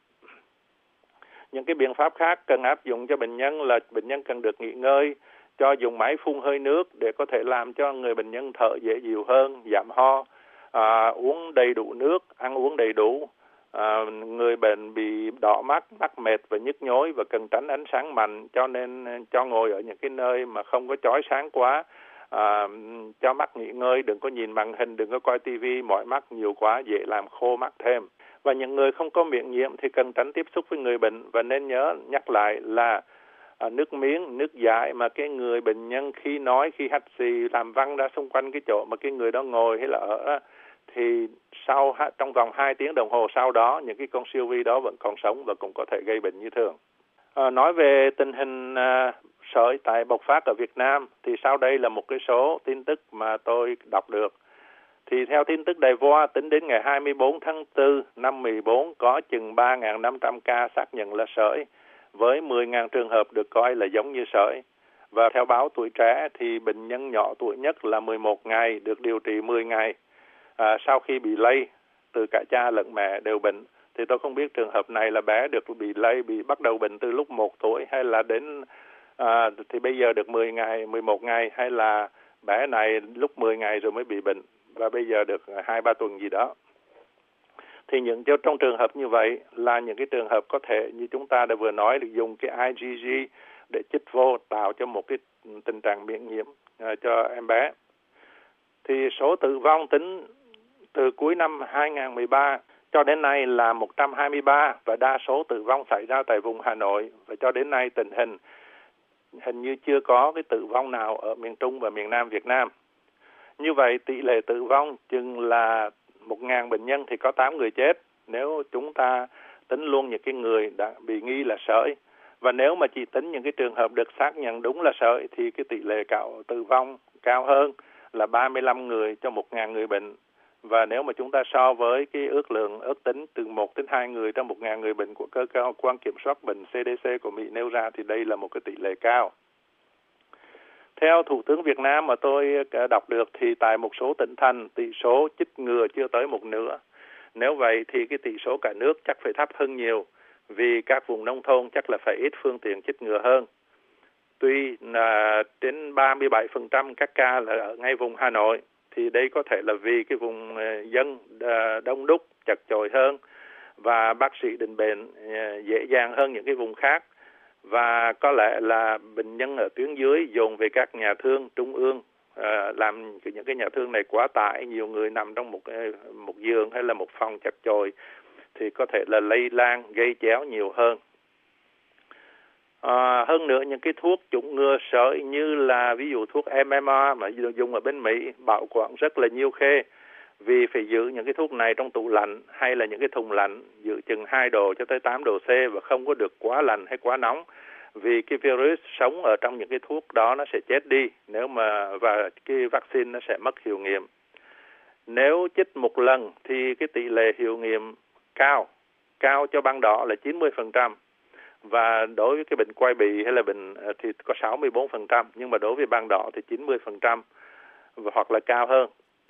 Những cái biện pháp khác cần áp dụng cho bệnh nhân là bệnh nhân cần được nghỉ ngơi, cho dùng máy phun hơi nước để có thể làm cho người bệnh nhân thở dễ dịu hơn, giảm ho, à, uống đầy đủ nước, ăn uống đầy đủ. À, người bệnh bị đỏ mắt, mắt mệt và nhức nhối và cần tránh ánh sáng mạnh, cho nên cho ngồi ở những cái nơi mà không có chói sáng quá. À, cho mắt nghỉ ngơi, đừng có nhìn màn hình, đừng có coi tivi, mỏi mắt nhiều quá dễ làm khô mắt thêm. Và những người không có miễn nhiễm thì cần tránh tiếp xúc với người bệnh, và nên nhớ nhắc lại là à, nước miếng, nước dãi mà cái người bệnh nhân khi nói, khi hắt xì làm văng ra xung quanh cái chỗ mà cái người đó ngồi hay là ở, thì sau trong vòng hai tiếng đồng hồ sau đó những cái con siêu vi đó vẫn còn sống và cũng có thể gây bệnh như thường. À, nói về tình hình à, sởi tại bộc phát ở Việt Nam thì sau đây là một cái số tin tức mà tôi đọc được. Thì theo tin tức Đài Voa, tính đến ngày hai mươi bốn tháng tư năm mười bốn có chừng ba nghìn năm trăm ca xác nhận là sởi, với mười nghìn trường hợp được coi là giống như sởi. Và theo báo Tuổi Trẻ thì bệnh nhân nhỏ tuổi nhất là mười một ngày, được điều trị mười ngày. À, sau khi bị lây từ cả cha lẫn mẹ đều bệnh, thì tôi không biết trường hợp này là bé được bị lây, bị bắt đầu bệnh từ lúc một tuổi hay là đến à, thì bây giờ được mười ngày, mười một ngày, hay là bé này lúc mười ngày rồi mới bị bệnh và bây giờ được hai ba tuần gì đó. Thì những trong trường hợp như vậy là những cái trường hợp có thể như chúng ta đã vừa nói, được dùng cái I G G để chích vô tạo cho một cái tình trạng miễn nhiễm uh, cho em bé. Thì số tử vong tính từ cuối năm hai nghìn không trăm mười ba cho đến nay là một trăm hai mươi ba, và đa số tử vong xảy ra tại vùng Hà Nội, và cho đến nay tình hình hình như chưa có cái tử vong nào ở miền Trung và miền Nam Việt Nam. Như vậy tỷ lệ tử vong chừng là một nghìn bệnh nhân thì có tám người chết, nếu chúng ta tính luôn những cái người đã bị nghi là sởi. Và nếu mà chỉ tính những cái trường hợp được xác nhận đúng là sởi thì cái tỷ lệ cao tử vong cao hơn là ba mươi lăm người cho một nghìn người bệnh. Và nếu mà chúng ta so với cái ước lượng ước tính từ một đến hai người trong một nghìn người bệnh của cơ quan kiểm soát bệnh C D C của Mỹ nêu ra, thì đây là một cái tỷ lệ cao. Theo Thủ tướng Việt Nam mà tôi đọc được thì tại một số tỉnh thành tỷ số chích ngừa chưa tới một nửa. Nếu vậy thì cái tỷ số cả nước chắc phải thấp hơn nhiều, vì các vùng nông thôn chắc là phải ít phương tiện chích ngừa hơn. Tuy là đến ba mươi bảy phần trăm các ca là ở ngay vùng Hà Nội, thì đây có thể là vì cái vùng dân đông đúc, chật chội hơn, và bác sĩ định bệnh dễ dàng hơn những cái vùng khác. Và có lẽ là bệnh nhân ở tuyến dưới dồn về các nhà thương trung ương, à, làm những cái nhà thương này quá tải, nhiều người nằm trong một một giường hay là một phòng chật chội, thì có thể là lây lan, gây chéo nhiều hơn. À, hơn nữa những cái thuốc chủng ngừa sởi như là ví dụ thuốc M M R mà dùng ở bên Mỹ bảo quản rất là nhiêu khê, vì phải giữ những cái thuốc này trong tủ lạnh hay là những cái thùng lạnh giữ chừng hai độ cho tới tám độ C, và không có được quá lạnh hay quá nóng, vì cái virus sống ở trong những cái thuốc đó nó sẽ chết đi nếu mà và cái vaccine nó sẽ mất hiệu nghiệm. Nếu chích một lần thì cái tỷ lệ hiệu nghiệm cao, cao cho băng đỏ là chín mươi phần trăm, Và đối với cái bệnh quai bị hay là bệnh thì có sáu mươi bốn phần trăm, nhưng mà đối với ban đỏ thì chín mươi phần trăm hoặc là cao hơn.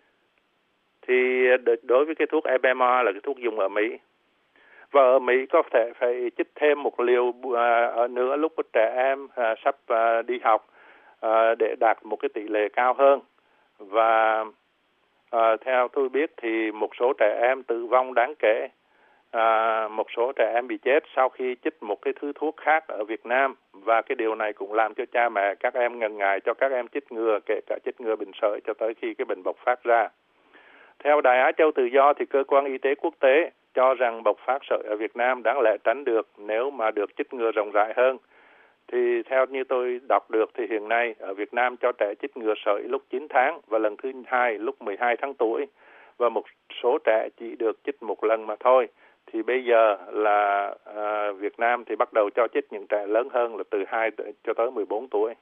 Thì đối với cái thuốc em em a là cái thuốc dùng ở Mỹ. Và ở Mỹ có thể phải chích thêm một liều ở nữa lúc trẻ em à, sắp à, đi học à, để đạt một cái tỷ lệ cao hơn. Và à, theo tôi biết thì một số trẻ em tử vong đáng kể. À, một số trẻ em bị chết sau khi chích một cái thứ thuốc khác ở Việt Nam, và cái điều này cũng làm cho cha mẹ các em ngần ngại cho các em chích ngừa, kể cả chích ngừa bệnh sởi cho tới khi cái bệnh bộc phát ra. Theo Đài Á Châu Tự Do thì cơ quan y tế quốc tế cho rằng bộc phát sởi ở Việt Nam đáng lẽ tránh được nếu mà được chích ngừa rộng rãi hơn. Thì theo như tôi đọc được thì hiện nay ở Việt Nam cho trẻ chích ngừa sởi lúc chín tháng và lần thứ hai lúc mười hai tháng tuổi, và một số trẻ chỉ được chích một lần mà thôi. Thì bây giờ là à, Việt Nam thì bắt đầu cho chích những trẻ lớn hơn là từ hai cho tới mười bốn tuổi.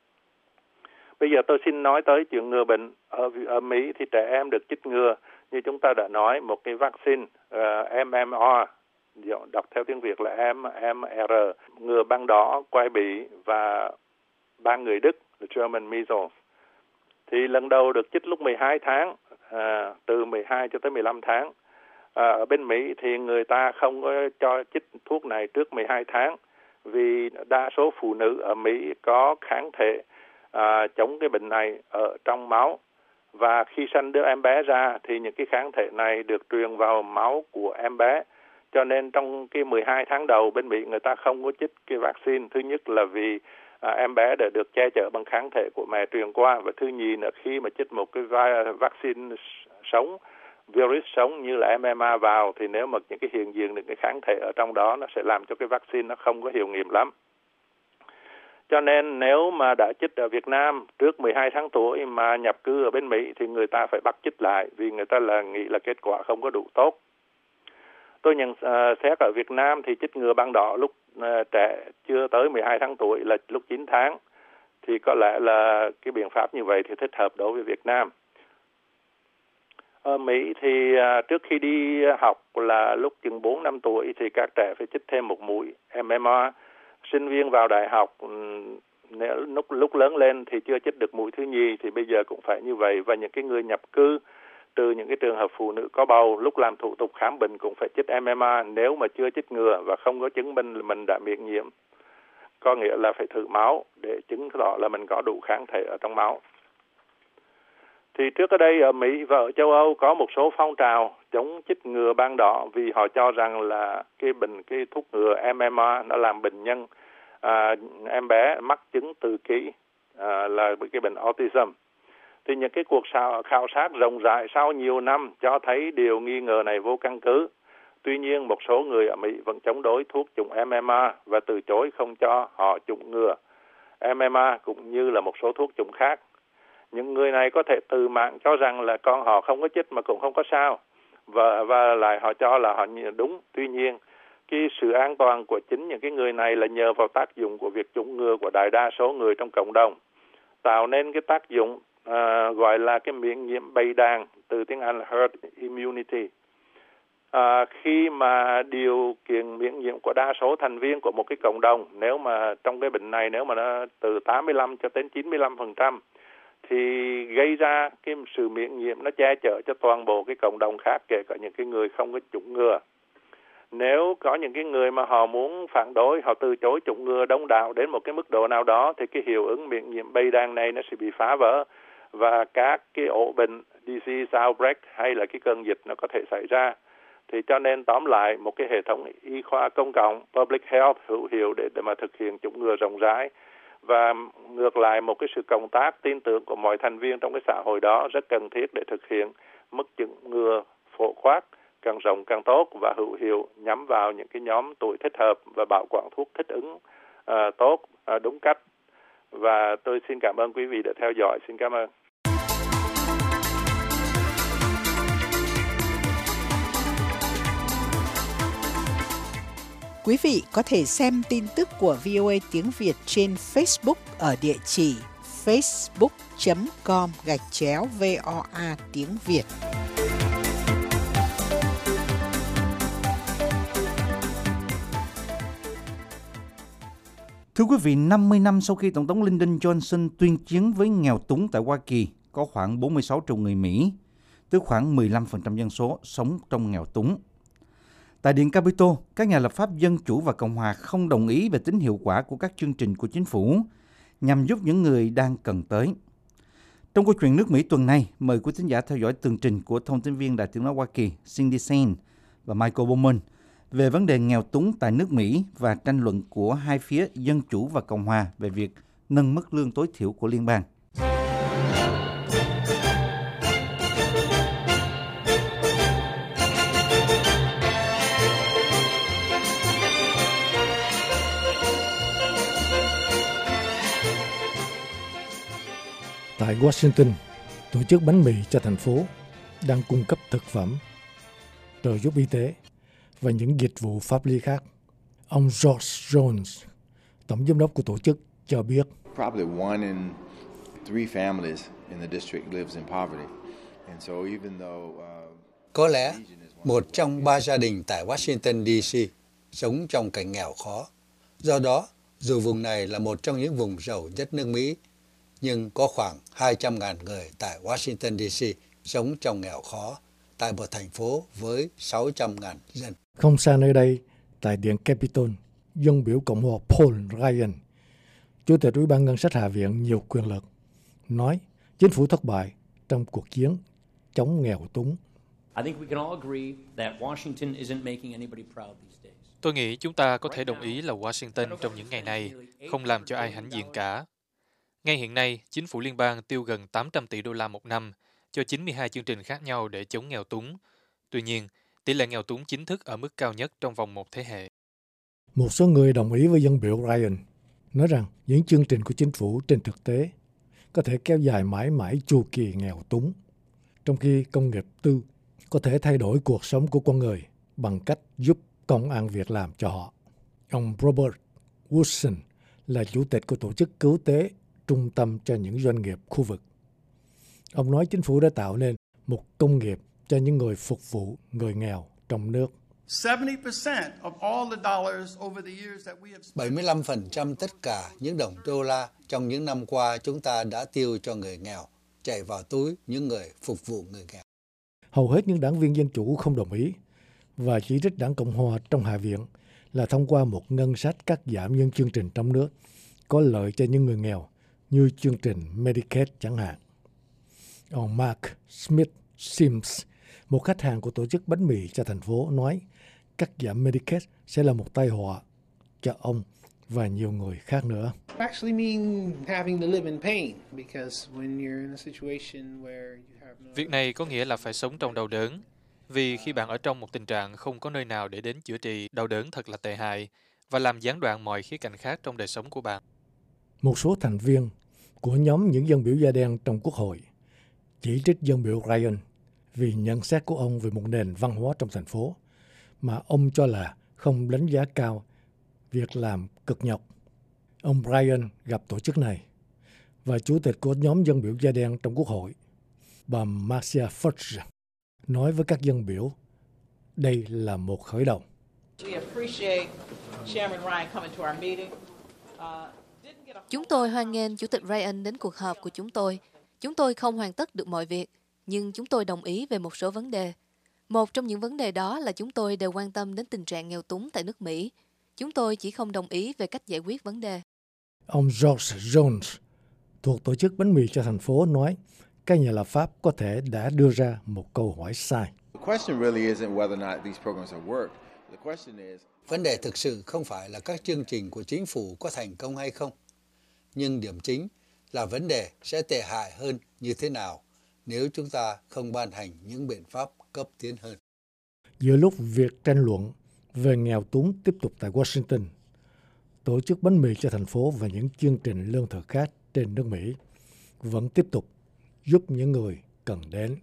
Bây giờ tôi xin nói tới chuyện ngừa bệnh. Ở, ở Mỹ thì trẻ em được chích ngừa, như chúng ta đã nói, một cái vaccine uh, em em a, đọc theo tiếng Việt là em em rờ, ngừa ban đỏ, quai bị và ban người Đức là German measles. Thì lần đầu được chích lúc mười hai tháng, uh, từ mười hai cho tới mười lăm tháng. À, ở bên Mỹ thì người ta không có cho chích thuốc này trước mười hai tháng, vì đa số phụ nữ ở Mỹ có kháng thể à, chống cái bệnh này ở trong máu, và khi sanh đứa em bé ra thì những cái kháng thể này được truyền vào máu của em bé. Cho nên trong cái mười hai tháng đầu bên Mỹ người ta không có chích cái vaccine. Thứ nhất là vì à, em bé đã được che chở bằng kháng thể của mẹ truyền qua, và thứ nhì là khi mà chích một cái vaccine sống, virus sống như là em em a vào, thì nếu mà những cái hiện diện những cái kháng thể ở trong đó, nó sẽ làm cho cái vaccine nó không có hiệu nghiệm lắm. Cho nên nếu mà đã chích ở Việt Nam trước mười hai tháng tuổi mà nhập cư ở bên Mỹ thì người ta phải bắt chích lại, vì người ta là nghĩ là kết quả không có đủ tốt. Tôi nhận uh, xét ở Việt Nam thì chích ngừa ban đỏ lúc uh, trẻ chưa tới mười hai tháng tuổi là lúc chín tháng, thì có lẽ là cái biện pháp như vậy thì thích hợp đối với Việt Nam. Ở Mỹ thì uh, trước khi đi học là lúc chừng bốn năm tuổi thì các trẻ phải chích thêm một mũi em em a. Sinh viên vào đại học nếu lúc, lúc lớn lên thì chưa chích được mũi thứ nhì thì bây giờ cũng phải như vậy. Và những cái người nhập cư, trừ những cái trường hợp phụ nữ có bầu, lúc làm thủ tục khám bệnh cũng phải chích em em a nếu mà chưa chích ngừa và không có chứng minh là mình đã miễn nhiễm. Có nghĩa là phải thử máu để chứng tỏ là mình có đủ kháng thể ở trong máu. Thì trước ở đây ở Mỹ và ở châu Âu có một số phong trào chống chích ngừa ban đỏ, vì họ cho rằng là cái bệnh cái thuốc ngừa em em a nó làm bệnh nhân à, em bé mắc chứng tự kỷ à, là cái bệnh autism. Thì những cái cuộc khảo sát rộng rãi sau nhiều năm cho thấy điều nghi ngờ này vô căn cứ. Tuy nhiên một số người ở Mỹ vẫn chống đối thuốc chủng em em a và từ chối không cho họ chủng ngừa em em a cũng như là một số thuốc chủng khác. Những người này có thể từ mạng cho rằng là con họ không có chích mà cũng không có sao, và và lại họ cho là họ nhìn đúng. Tuy nhiên cái sự an toàn của chính những cái người này là nhờ vào tác dụng của việc chủng ngừa của đại đa số người trong cộng đồng, tạo nên cái tác dụng à, gọi là cái miễn nhiễm bầy đàn, từ tiếng Anh là herd immunity. À, khi mà điều kiện miễn nhiễm của đa số thành viên của một cái cộng đồng, nếu mà trong cái bệnh này nếu mà nó từ tám mươi lăm cho đến chín mươi lăm phần trăm thì gây ra cái sự miễn nhiễm nó che chở cho toàn bộ cái cộng đồng khác, kể cả những cái người không có chủng ngừa. Nếu có những cái người mà họ muốn phản đối, họ từ chối chủng ngừa đông đảo đến một cái mức độ nào đó thì cái hiệu ứng miễn nhiễm bầy đàn này nó sẽ bị phá vỡ, và các cái ổ bệnh disease outbreak hay là cái cơn dịch nó có thể xảy ra. Thì cho nên tóm lại, một cái hệ thống y khoa công cộng, public health hữu hiệu để, để mà thực hiện chủng ngừa rộng rãi, và ngược lại một cái sự cộng tác tin tưởng của mọi thành viên trong cái xã hội đó rất cần thiết để thực hiện mức chủng ngừa phổ quát càng rộng càng tốt và hữu hiệu, nhắm vào những cái nhóm tuổi thích hợp và bảo quản thuốc thích ứng uh, tốt, uh, đúng cách. Và tôi xin cảm ơn quý vị đã theo dõi. Xin cảm ơn. Quý vị có thể xem tin tức của vê o a tiếng Việt trên Facebook ở địa chỉ facebook chấm com gạch chéo voa tiếng Việt. Thưa quý vị, năm mươi năm sau khi Tổng thống Lyndon Johnson tuyên chiến với nghèo túng tại Hoa Kỳ, có khoảng bốn mươi sáu triệu người Mỹ, tức khoảng mười lăm phần trăm dân số, sống trong nghèo túng. Tại Điện Capitol, các nhà lập pháp Dân Chủ và Cộng Hòa không đồng ý về tính hiệu quả của các chương trình của chính phủ nhằm giúp những người đang cần tới. Trong câu chuyện nước Mỹ tuần này, mời quý thính giả theo dõi tường trình của thông tin viên Đài Tiếng nói Hoa Kỳ Cindy Saine và Michael Bowman về vấn đề nghèo túng tại nước Mỹ và tranh luận của hai phía Dân Chủ và Cộng Hòa về việc nâng mức lương tối thiểu của liên bang. Tại Washington, tổ chức bánh mì cho thành phố đang cung cấp thực phẩm, trợ giúp y tế và những dịch vụ pháp lý khác. Ông George Jones, tổng giám đốc của tổ chức, cho biết Probably one in three families in the district lives in poverty. And so even though uh, Có lẽ một trong ba gia đình tại Washington đê xê sống trong cảnh nghèo khó. Do đó, dù vùng này là một trong những vùng giàu nhất nước Mỹ, nhưng có khoảng hai trăm nghìn người tại Washington đê xê sống trong nghèo khó, tại một thành phố với sáu trăm nghìn dân. Không xa nơi đây, tại Điện Capitol, dân biểu Cộng hòa Paul Ryan, Chủ tịch Ủy ban Ngân sách Hạ viện nhiều quyền lực, nói chính phủ thất bại trong cuộc chiến chống nghèo túng. Tôi nghĩ chúng ta có thể đồng ý là Washington trong những ngày này không làm cho ai hãnh diện cả. Ngay hiện nay, chính phủ liên bang tiêu gần tám trăm tỷ đô la một năm cho chín mươi hai chương trình khác nhau để chống nghèo túng. Tuy nhiên, tỷ lệ nghèo túng chính thức ở mức cao nhất trong vòng một thế hệ. Một số người đồng ý với dân biểu Ryan, nói rằng những chương trình của chính phủ trên thực tế có thể kéo dài mãi mãi chu kỳ nghèo túng, trong khi công nghiệp tư có thể thay đổi cuộc sống của con người bằng cách giúp công ăn việc làm cho họ. Ông Robert Woodson là chủ tịch của tổ chức cứu tế Trung tâm cho những doanh nghiệp khu vực. Ông nói chính phủ đã tạo nên một công nghiệp cho những người phục vụ người nghèo trong nước. bảy mươi lăm phần trăm tất cả những đồng đô la trong những năm qua chúng ta đã tiêu cho người nghèo, chạy vào túi những người phục vụ người nghèo. Hầu hết những đảng viên Dân Chủ không đồng ý và chỉ trích đảng Cộng Hòa trong Hạ viện là thông qua một ngân sách cắt giảm những chương trình trong nước có lợi cho những người nghèo, như chương trình Medicaid chẳng hạn. Ông Mark Smith Sims, một khách hàng của tổ chức bánh mì cho thành phố, nói cắt giảm Medicaid sẽ là một tai họa cho ông và nhiều người khác nữa. Việc này có nghĩa là phải sống trong đau đớn, vì khi bạn ở trong một tình trạng không có nơi nào để đến chữa trị, đau đớn thật là tệ hại và làm gián đoạn mọi khía cạnh khác trong đời sống của bạn. Một số thành viên của nhóm những dân biểu da đen trong Quốc hội chỉ trích dân biểu Ryan vì nhận xét của ông về một nền văn hóa trong thành phố mà ông cho là không đánh giá cao việc làm cực nhọc. Ông Ryan gặp tổ chức này và chủ tịch của nhóm dân biểu da đen trong Quốc hội, bà Marcia Fudge, nói với các dân biểu đây là một khởi đầu. Chúng tôi hoan nghênh Chủ tịch Ryan đến cuộc họp của chúng tôi. Chúng tôi không hoàn tất được mọi việc, nhưng chúng tôi đồng ý về một số vấn đề. Một trong những vấn đề đó là chúng tôi đều quan tâm đến tình trạng nghèo túng tại nước Mỹ. Chúng tôi chỉ không đồng ý về cách giải quyết vấn đề. Ông George Jones, thuộc tổ chức bánh mì cho thành phố, nói các nhà lập pháp có thể đã đưa ra một câu hỏi sai. Vấn đề thực sự không phải là các chương trình của chính phủ có thành công hay không, nhưng điểm chính là vấn đề sẽ tệ hại hơn như thế nào nếu chúng ta không ban hành những biện pháp cấp tiến hơn. Giữa lúc việc tranh luận về nghèo túng tiếp tục tại Washington, tổ chức bánh mì cho thành phố và những chương trình lương thực khác trên nước Mỹ vẫn tiếp tục giúp những người cần đến.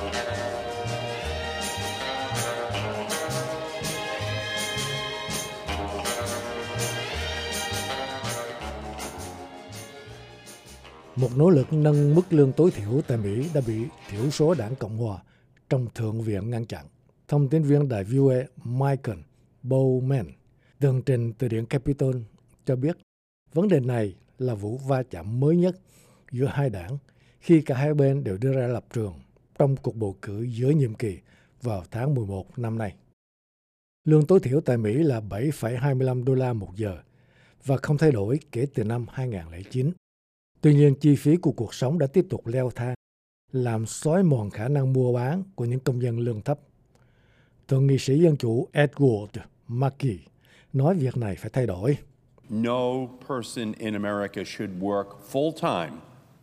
Một nỗ lực nâng mức lương tối thiểu tại Mỹ đã bị thiểu số đảng Cộng Hòa trong Thượng viện ngăn chặn. Thông tin viên đài vê o a Michael Bowman, tường trình từ Điện Capitol, cho biết Vấn đề này là vụ va chạm mới nhất giữa hai đảng khi cả hai bên đều đưa ra lập trường trong cuộc bầu cử giữa nhiệm kỳ vào tháng mười một năm nay. Lương tối thiểu tại Mỹ là bảy phẩy hai mươi lăm đô la một giờ và không thay đổi kể từ năm hai nghìn không trăm lẻ chín. Tuy nhiên, chi phí của cuộc sống đã tiếp tục leo thang, làm xói mòn khả năng mua bán của những công dân lương thấp. Thượng nghị sĩ Dân Chủ Edward Markey nói việc này phải thay đổi. No person in America should work full time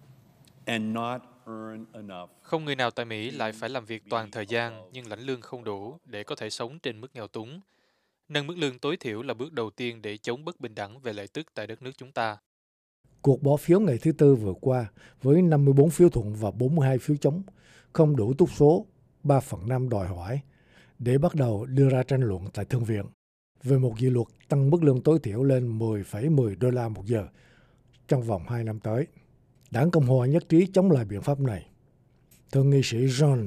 and not earn enough. Không người nào tại Mỹ lại phải làm việc toàn thời gian nhưng lãnh lương không đủ để có thể sống trên mức nghèo túng. Nâng mức lương tối thiểu là bước đầu tiên để chống bất bình đẳng về lợi tức tại đất nước chúng ta. Cuộc bỏ phiếu ngày thứ Tư vừa qua với năm mươi bốn phiếu thuận và bốn mươi hai phiếu chống không đủ túc số ba phần năm đòi hỏi để bắt đầu đưa ra tranh luận tại Thượng viện về một dự luật tăng mức lương tối thiểu lên mười phẩy mười đô la một giờ trong vòng hai năm tới. Đảng Cộng hòa nhất trí chống lại biện pháp này. Thượng nghị sĩ John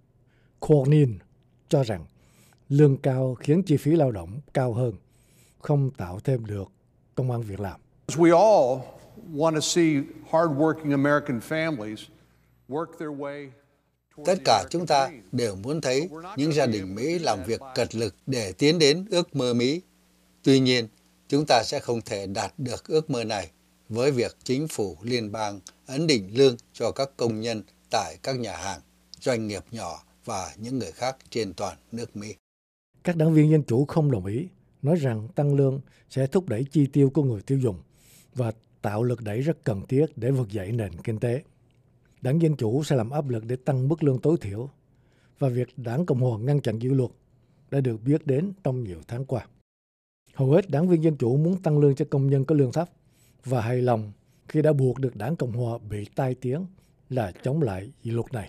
Cornyn cho rằng lương cao khiến chi phí lao động cao hơn, không tạo thêm được công ăn việc làm. We all want to see hard-working American families work their way. Tất cả chúng ta đều muốn thấy những gia đình Mỹ làm việc cật lực để tiến đến ước mơ Mỹ. Tuy nhiên, chúng ta sẽ không thể đạt được ước mơ này với việc chính phủ liên bang ấn định lương cho các công nhân tại các nhà hàng, doanh nghiệp nhỏ và những người khác trên toàn nước Mỹ. Các đảng viên Dân Chủ không đồng ý, nói rằng tăng lương sẽ thúc đẩy chi tiêu của người tiêu dùng và tạo lực đẩy rất cần thiết để vực dậy nền kinh tế. Đảng Dân Chủ sẽ làm áp lực để tăng mức lương tối thiểu, và việc Đảng Cộng hòa ngăn chặn dự luật đã được biết đến trong nhiều tháng qua. Hầu hết đảng viên Dân Chủ muốn tăng lương cho công nhân có lương thấp và hài lòng khi đã buộc được Đảng Cộng hòa bị tai tiếng là chống lại dự luật này.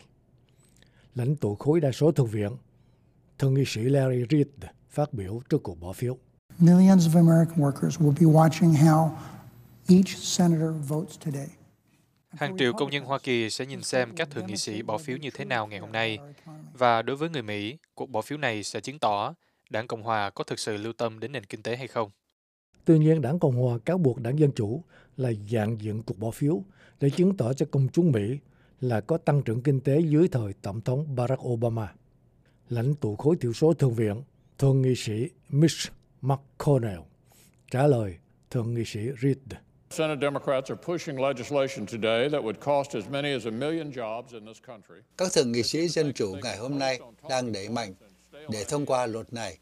Lãnh tụ khối đa số Thượng viện, Thượng nghị sĩ Larry Reid phát biểu trước cuộc bỏ phiếu. Millions of American workers will be watching how each senator votes today. Hàng triệu công nhân Hoa Kỳ sẽ nhìn xem các thượng nghị sĩ bỏ phiếu như thế nào ngày hôm nay. Và đối với người Mỹ, cuộc bỏ phiếu này sẽ chứng tỏ Đảng Cộng hòa có thực sự lưu tâm đến nền kinh tế hay không. Tuy nhiên, Đảng Cộng hòa cáo buộc Đảng Dân Chủ là dạn dựng cuộc bỏ phiếu để chứng tỏ cho công chúng Mỹ là có tăng trưởng kinh tế dưới thời Tổng thống Barack Obama. Lãnh tụ khối thiểu số Thượng viện, Thượng nghị sĩ Mitch McConnell trả lời Thượng nghị sĩ Reid. Senate Democrats are pushing legislation today that would cost as many as a million jobs in this country. Các thượng nghị sĩ Dân Chủ ngày hôm nay đang đẩy mạnh để thông qua luật này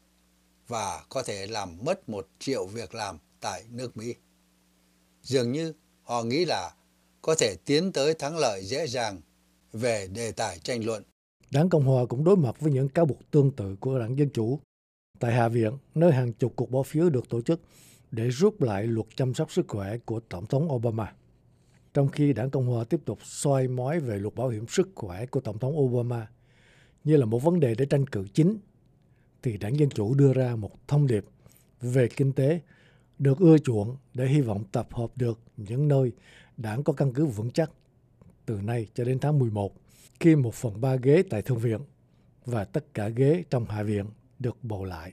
và có thể làm mất một triệu việc làm tại nước Mỹ. Dường như họ nghĩ là có thể tiến tới thắng lợi dễ dàng về đề tài tranh luận. Đảng Cộng hòa cũng đối mặt với những cáo buộc tương tự của Đảng Dân Chủ tại Hạ viện, nơi hàng chục cuộc bỏ phiếu được tổ chức để rút lại luật chăm sóc sức khỏe của Tổng thống Obama. Trong khi Đảng Cộng hòa tiếp tục soi mói về luật bảo hiểm sức khỏe của Tổng thống Obama như là một vấn đề để tranh cử chính, thì Đảng Dân Chủ đưa ra một thông điệp về kinh tế được ưa chuộng để hy vọng tập hợp được những nơi đảng có căn cứ vững chắc từ nay cho đến tháng mười một, khi một phần ba ghế tại Thượng viện và tất cả ghế trong Hạ viện được bầu lại.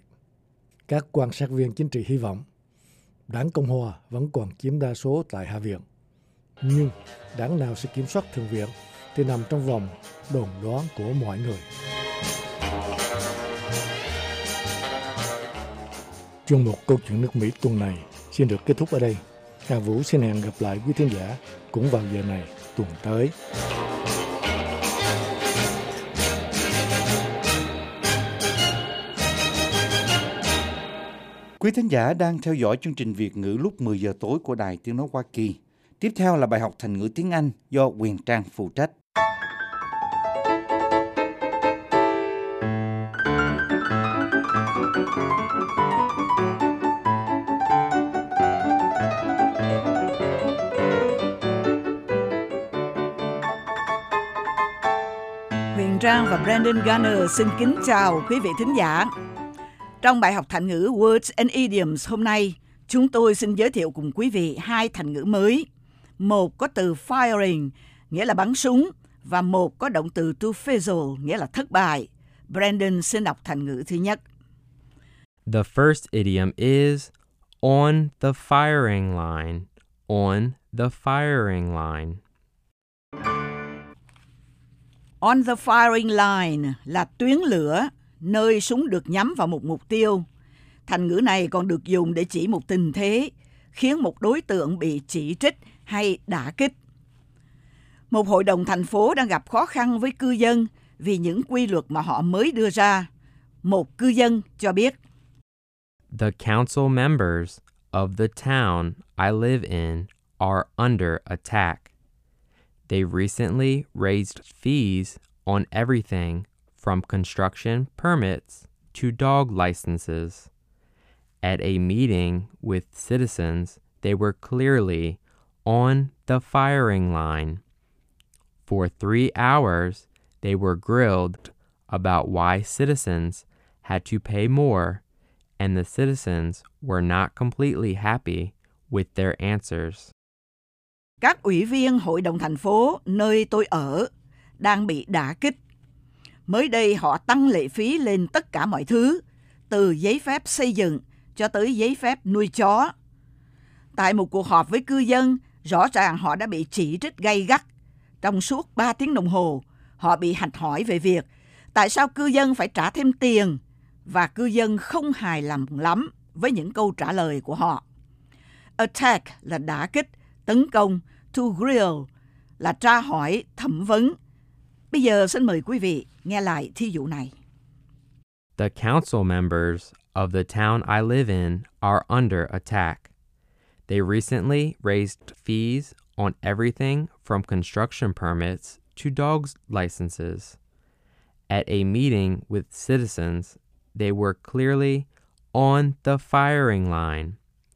Các quan sát viên chính trị hy vọng Đảng Cộng hòa vẫn còn chiếm đa số tại Hạ viện, nhưng đảng nào sẽ kiểm soát Thượng viện thì nằm trong vòng đồn đoán của mọi người. Chuyên mục Câu chuyện nước Mỹ tuần này xin được kết thúc ở đây. Hà Vũ xin hẹn gặp lại quý thính giả cũng vào giờ này tuần tới. Quý thính giả đang theo dõi chương trình Việt ngữ lúc mười giờ tối của Đài Tiếng nói Hoa Kỳ. Tiếp theo là bài học thành ngữ tiếng Anh do Quyền Trang phụ trách. Huyền Trang và Brandon Garner xin kính chào quý vị thính giả. Trong bài học thành ngữ Words and Idioms hôm nay, chúng tôi xin giới thiệu cùng quý vị hai thành ngữ mới. Một có từ firing, nghĩa là bắn súng, và một có động từ to fizzle, nghĩa là thất bại. Brandon xin đọc thành ngữ thứ nhất. The first idiom is on the firing line on the firing line. On the firing line là tuyến lửa, nơi súng được nhắm vào một mục tiêu. Thành ngữ này còn được dùng để chỉ một tình thế, khiến một đối tượng bị chỉ trích hay đả kích. Một hội đồng thành phố đang gặp khó khăn với cư dân vì những quy luật mà họ mới đưa ra. Một cư dân cho biết, The council members of the town I live in are under attack. They recently raised fees on everything from construction permits to dog licenses. At a meeting with citizens, they were clearly on the firing line. For three hours, they were grilled about why citizens had to pay more, and the citizens were not completely happy with their answers. Các ủy viên hội đồng thành phố nơi tôi ở đang bị đả kích. Mới đây họ tăng lệ phí lên tất cả mọi thứ, từ giấy phép xây dựng cho tới giấy phép nuôi chó. Tại một cuộc họp với cư dân, rõ ràng họ đã bị chỉ trích gay gắt. Trong suốt ba tiếng đồng hồ, họ bị hạch hỏi về việc tại sao cư dân phải trả thêm tiền, và cư dân không hài lòng lắm với những câu trả lời của họ. Attack là đả kích, tấn công, to grill là tra hỏi, thẩm vấn. Bây giờ xin mời quý vị nghe lại thí dụ này. The council members of the town I live in are under attack. They recently raised fees on everything from construction permits to dog licenses. At a meeting with citizens, they were clearly on the firing line.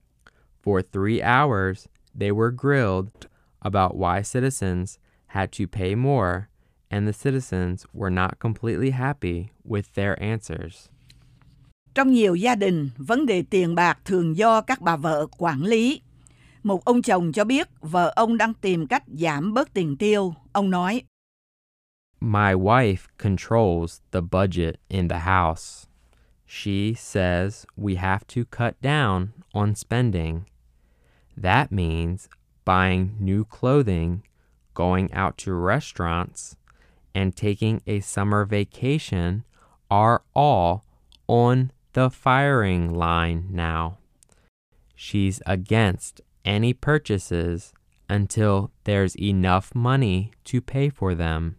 For three hours, they were grilled about why citizens had to pay more, and the citizens were not completely happy with their answers. Trong nhiều gia đình, vấn đề tiền bạc thường do các bà vợ quản lý. Một ông chồng cho biết vợ ông đang tìm cách giảm bớt tiền tiêu. Ông nói, My wife controls the budget in the house. She says we have to cut down on spending. That means buying new clothing, going out to restaurants, and taking a summer vacation are all on the firing line now. She's against any purchases until there's enough money to pay for them.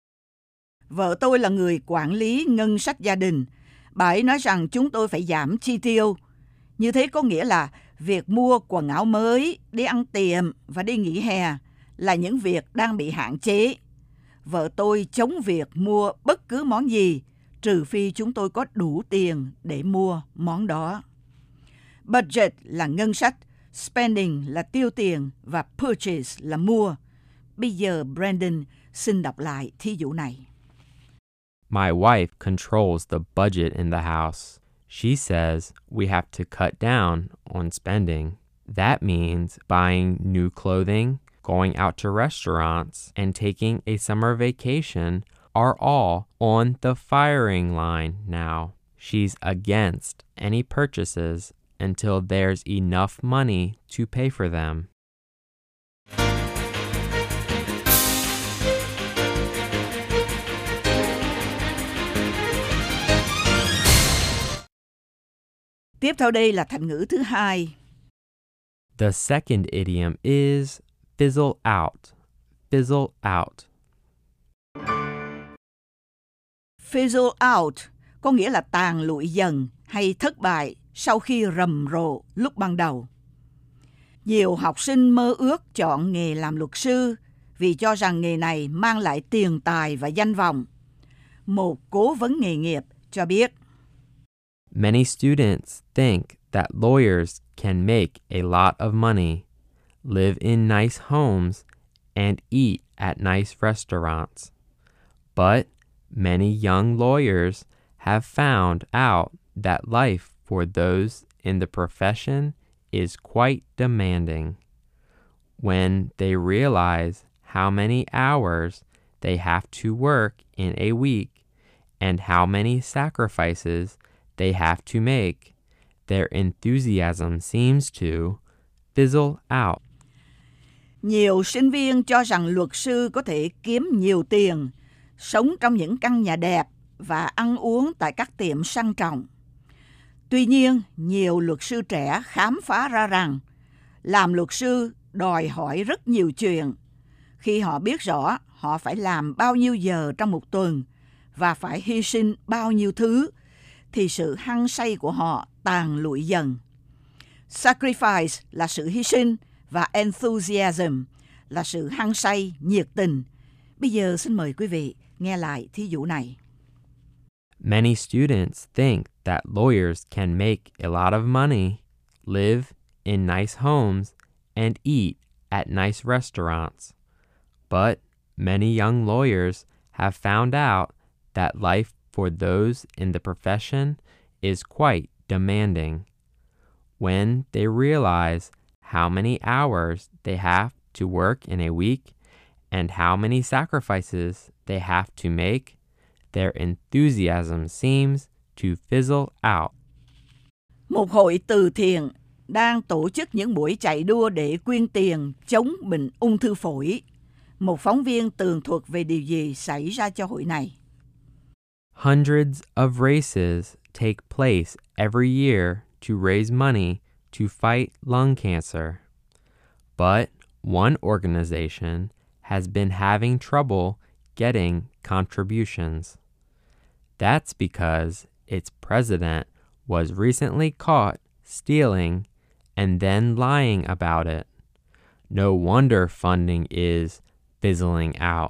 Vợ tôi là người quản lý ngân sách gia đình. Bà ấy nói rằng chúng tôi phải giảm chi tiêu. Như thế có nghĩa là việc mua quần áo mới, đi ăn tiệm và đi nghỉ hè là những việc đang bị hạn chế. Vợ tôi chống việc mua bất cứ món gì, trừ phi chúng tôi có đủ tiền để mua món đó. Budget là ngân sách, spending là tiêu tiền và purchase là mua. Bây giờ Brandon xin đọc lại thí dụ này. My wife controls the budget in the house. She says we have to cut down on spending. That means buying new clothing, going out to restaurants, and taking a summer vacation are all on the firing line now. She's against any purchases until there's enough money to pay for them. Tiếp theo đây là thành ngữ thứ hai. The second idiom is fizzle out. Fizzle out. Fizzle out có nghĩa là tàn lụi dần hay thất bại sau khi rầm rộ lúc ban đầu. Nhiều học sinh mơ ước chọn nghề làm luật sư vì cho rằng nghề này mang lại tiền tài và danh vọng. Một cố vấn nghề nghiệp cho biết, Many students think that lawyers can make a lot of money, live in nice homes, and eat at nice restaurants. But many young lawyers have found out that life for those in the profession is quite demanding. When they realize how many hours they have to work in a week and how many sacrifices they have to make, their enthusiasm seems to fizzle out. Nhiều sinh viên cho rằng luật sư có thể kiếm nhiều tiền, sống trong những căn nhà đẹp và ăn uống tại các tiệm sang trọng. Tuy nhiên, nhiều luật sư trẻ khám phá ra rằng làm luật sư đòi hỏi rất nhiều chuyện. Khi họ biết rõ họ phải làm bao nhiêu giờ trong một tuần và phải hy sinh bao nhiêu thứ, thì sự hăng say của họ tàn lụi dần. Sacrifice là sự hy sinh và enthusiasm là sự hăng say, nhiệt tình. Bây giờ xin mời quý vị nghe lại thí dụ này. Many students think that lawyers can make a lot of money, live in nice homes, and eat at nice restaurants. But many young lawyers have found out that life for those in the profession is quite demanding. When they realize how many hours they have to work in a week and how many sacrifices they have to make, their enthusiasm seems to fizzle out. Một hội từ thiện đang tổ chức những buổi chạy đua để quyên tiền chống bệnh ung thư phổi. Một phóng viên tường thuật về điều gì xảy ra cho hội này. Hundreds of races take place every year to raise money to fight lung cancer. But one organization has been having trouble getting contributions. That's because its president was recently caught stealing and then lying about it. No wonder funding is fizzling out.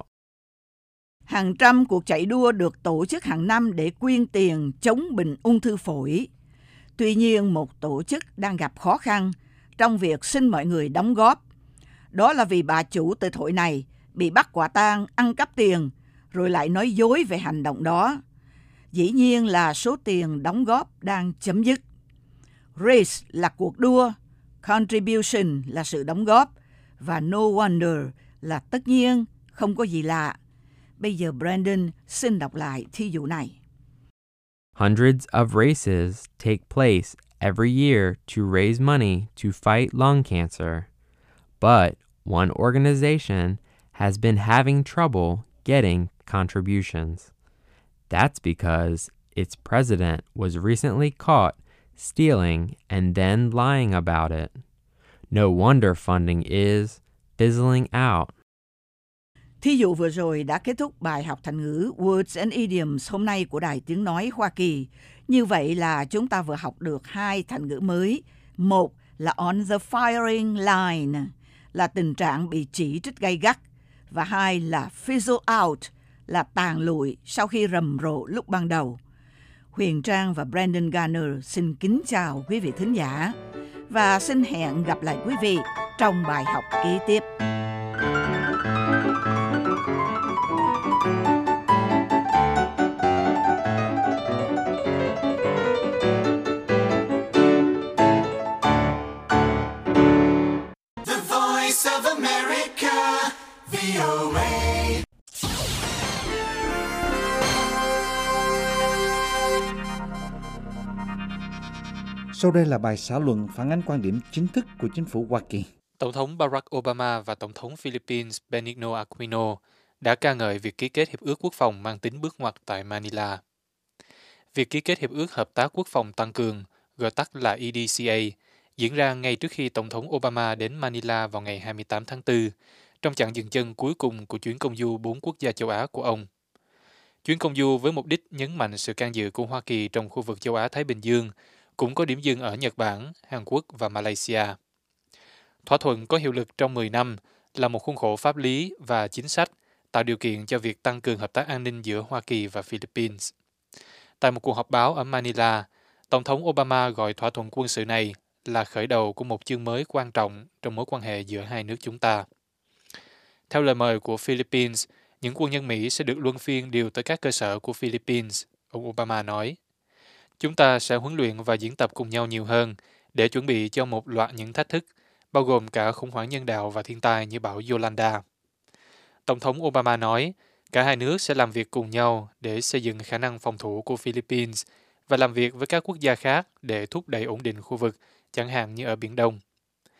Hàng trăm cuộc chạy đua được tổ chức hàng năm để quyên tiền chống bệnh ung thư phổi. Tuy nhiên, một tổ chức đang gặp khó khăn trong việc xin mọi người đóng góp. Đó là vì bà chủ tịch hội này bị bắt quả tang ăn cắp tiền, rồi lại nói dối về hành động đó. Dĩ nhiên là số tiền đóng góp đang chấm dứt. Race là cuộc đua, contribution là sự đóng góp, và no wonder là tất nhiên, không có gì lạ. Bây giờ Brandon xin đọc lại thí dụ này. Hundreds of races take place every year to raise money to fight lung cancer. But one organization has been having trouble getting contributions. That's because its president was recently caught stealing and then lying about it. No wonder funding is fizzling out. Thí dụ vừa rồi đã kết thúc bài học thành ngữ Words and Idioms hôm nay của Đài Tiếng Nói Hoa Kỳ. Như vậy là chúng ta vừa học được hai thành ngữ mới. Một là on the firing line, là tình trạng bị chỉ trích gay gắt. Và hai là fizzle out, là tàn lụi sau khi rầm rộ lúc ban đầu. Huyền Trang và Brandon Garner xin kính chào quý vị thính giả và xin hẹn gặp lại quý vị trong bài học kế tiếp. The Voice of America, vê o a. Sau đây là bài xã luận phản ánh quan điểm chính thức của chính phủ Hoa Kỳ. Tổng thống Barack Obama và Tổng thống Philippines Benigno Aquino đã ca ngợi việc ký kết Hiệp ước Quốc phòng mang tính bước ngoặt tại Manila. Việc ký kết Hiệp ước Hợp tác Quốc phòng Tăng cường, gọi tắt là E D C A, diễn ra ngay trước khi Tổng thống Obama đến Manila vào ngày hai mươi tám tháng tư, trong chặng dừng chân cuối cùng của chuyến công du bốn quốc gia châu Á của ông. Chuyến công du với mục đích nhấn mạnh sự can dự của Hoa Kỳ trong khu vực châu Á-Thái Bình Dương, cũng có điểm dừng ở Nhật Bản, Hàn Quốc và Malaysia. Thỏa thuận có hiệu lực trong mười năm là một khuôn khổ pháp lý và chính sách tạo điều kiện cho việc tăng cường hợp tác an ninh giữa Hoa Kỳ và Philippines. Tại một cuộc họp báo ở Manila, Tổng thống Obama gọi thỏa thuận quân sự này là khởi đầu của một chương mới quan trọng trong mối quan hệ giữa hai nước chúng ta. Theo lời mời của Philippines, những quân nhân Mỹ sẽ được luân phiên điều tới các cơ sở của Philippines, ông Obama nói. Chúng ta sẽ huấn luyện và diễn tập cùng nhau nhiều hơn để chuẩn bị cho một loạt những thách thức, bao gồm cả khủng hoảng nhân đạo và thiên tai như bão Yolanda. Tổng thống Obama nói, cả hai nước sẽ làm việc cùng nhau để xây dựng khả năng phòng thủ của Philippines và làm việc với các quốc gia khác để thúc đẩy ổn định khu vực, chẳng hạn như ở Biển Đông.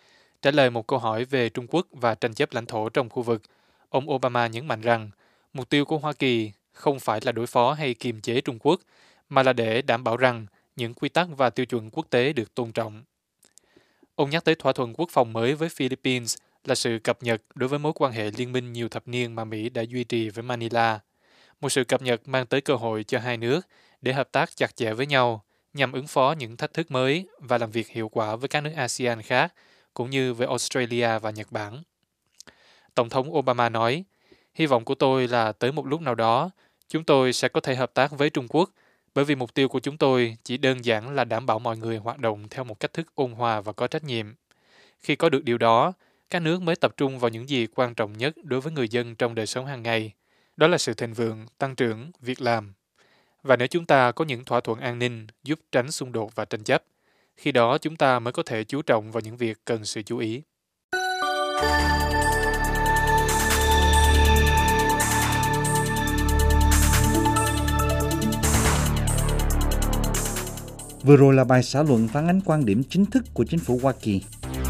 Trả lời một câu hỏi về Trung Quốc và tranh chấp lãnh thổ trong khu vực, ông Obama nhấn mạnh rằng mục tiêu của Hoa Kỳ không phải là đối phó hay kiềm chế Trung Quốc, mà là để đảm bảo rằng những quy tắc và tiêu chuẩn quốc tế được tôn trọng. Ông nhắc tới thỏa thuận quốc phòng mới với Philippines là sự cập nhật đối với mối quan hệ liên minh nhiều thập niên mà Mỹ đã duy trì với Manila. Một sự cập nhật mang tới cơ hội cho hai nước để hợp tác chặt chẽ với nhau nhằm ứng phó những thách thức mới và làm việc hiệu quả với các nước a sê an khác, cũng như với Australia và Nhật Bản. Tổng thống Obama nói, hy vọng của tôi là tới một lúc nào đó, chúng tôi sẽ có thể hợp tác với Trung Quốc, bởi vì mục tiêu của chúng tôi chỉ đơn giản là đảm bảo mọi người hoạt động theo một cách thức ôn hòa và có trách nhiệm. Khi có được điều đó, các nước mới tập trung vào những gì quan trọng nhất đối với người dân trong đời sống hàng ngày. Đó là sự thịnh vượng, tăng trưởng, việc làm. Và nếu chúng ta có những thỏa thuận an ninh giúp tránh xung đột và tranh chấp, khi đó chúng ta mới có thể chú trọng vào những việc cần sự chú ý. Vừa rồi là bài xã luận phản ánh quan điểm chính thức của chính phủ Hoa Kỳ.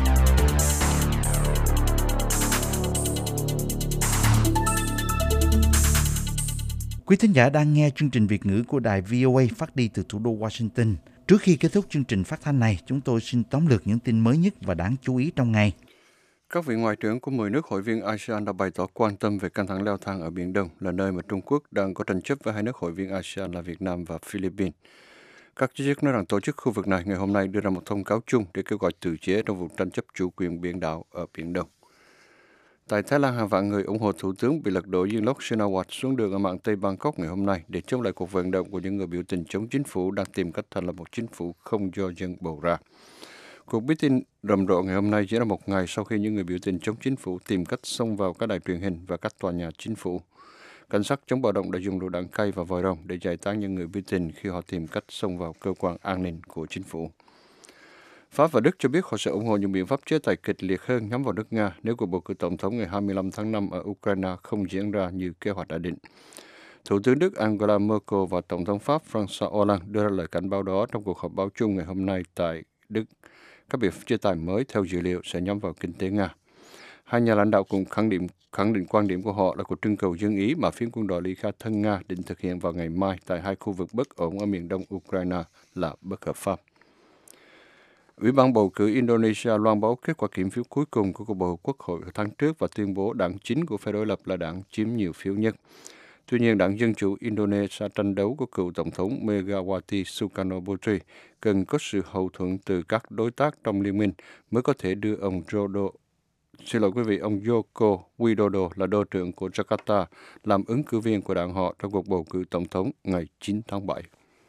Quý thính giả đang nghe chương trình Việt ngữ của đài vê o a phát đi từ thủ đô Washington. Trước khi kết thúc chương trình phát thanh này, chúng tôi xin tóm lược những tin mới nhất và đáng chú ý trong ngày. Các vị ngoại trưởng của mười nước hội viên a sê an đã bày tỏ quan tâm về căng thẳng leo thang ở Biển Đông, là nơi mà Trung Quốc đang có tranh chấp với hai nước hội viên a sê an là Việt Nam và Philippines. Các chỉ trích nói rằng tổ chức khu vực này ngày hôm nay đưa ra một thông cáo chung để kêu gọi tự chế trong vụ tranh chấp chủ quyền biển đảo ở Biển Đông. Tại Thái Lan, hàng vạn người ủng hộ Thủ tướng bị lật đổ Yingluck Shinawatra xuống đường ở mạng Tây Bangkok ngày hôm nay để chống lại cuộc vận động của những người biểu tình chống chính phủ đang tìm cách thành lập một chính phủ không do dân bầu ra. Cuộc biểu tình rầm rộ ngày hôm nay chỉ là một ngày sau khi những người biểu tình chống chính phủ tìm cách xông vào các đài truyền hình và các tòa nhà chính phủ. Cảnh sát chống bạo động đã dùng lựu đạn cay và vòi rồng để giải tán những người biểu tình khi họ tìm cách xông vào cơ quan an ninh của chính phủ. Pháp và Đức cho biết họ sẽ ủng hộ những biện pháp chế tài kịch liệt hơn nhắm vào nước Nga nếu cuộc bầu cử tổng thống ngày hai mươi lăm tháng năm ở Ukraine không diễn ra như kế hoạch đã định. Thủ tướng Đức Angela Merkel và Tổng thống Pháp François Hollande đưa ra lời cảnh báo đó trong cuộc họp báo chung ngày hôm nay tại Đức. Các biện pháp chế tài mới theo dữ liệu sẽ nhắm vào kinh tế Nga. Hai nhà lãnh đạo cũng khẳng định khẳng định quan điểm của họ là cuộc trưng cầu dân ý mà phiến quân đội ly khai thân Nga định thực hiện vào ngày mai tại hai khu vực bất ổn ở miền đông Ukraine là bất hợp pháp. Ủy ban bầu cử Indonesia loan báo kết quả kiểm phiếu cuối cùng của cuộc bầu quốc hội tháng trước và tuyên bố đảng chính của phe đối lập là đảng chiếm nhiều phiếu nhất. Tuy nhiên, đảng Dân chủ Indonesia tranh đấu của cựu Tổng thống Megawati Sukarno Putri cần có sự hậu thuẫn từ các đối tác trong liên minh mới có thể đưa ông Jodo, xin lỗi quý vị, ông Joko Widodo là đô trưởng của Jakarta làm ứng cử viên của đảng họ trong cuộc bầu cử tổng thống ngày chín tháng bảy.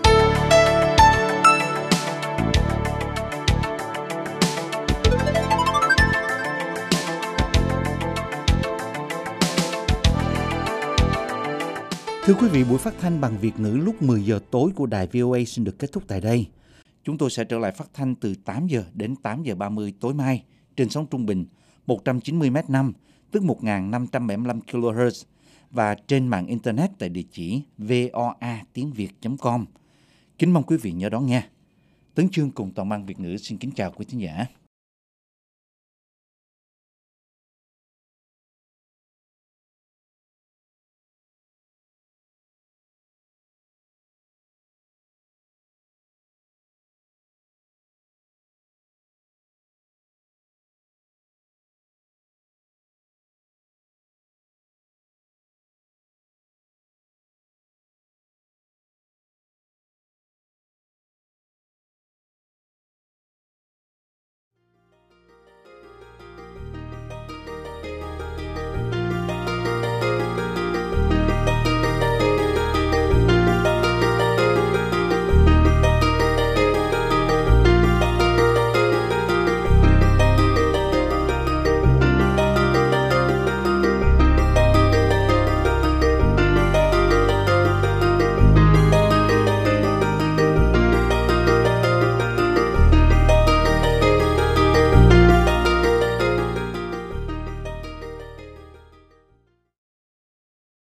Thưa quý vị, buổi phát thanh bằng Việt ngữ lúc mười giờ tối của đài vê o a xin được kết thúc tại đây. Chúng tôi sẽ trở lại phát thanh từ tám giờ đến tám giờ ba mươi tối mai trên sóng trung bình một trăm chín mươi mét năm, tức một nghìn năm trăm bảy mươi lăm ki lô héc và trên mạng Internet tại địa chỉ voa tiếng việt chấm com. Kính mong quý vị nhớ đón nghe. Tấn Chương cùng toàn ban Việt ngữ xin kính chào quý thính giả.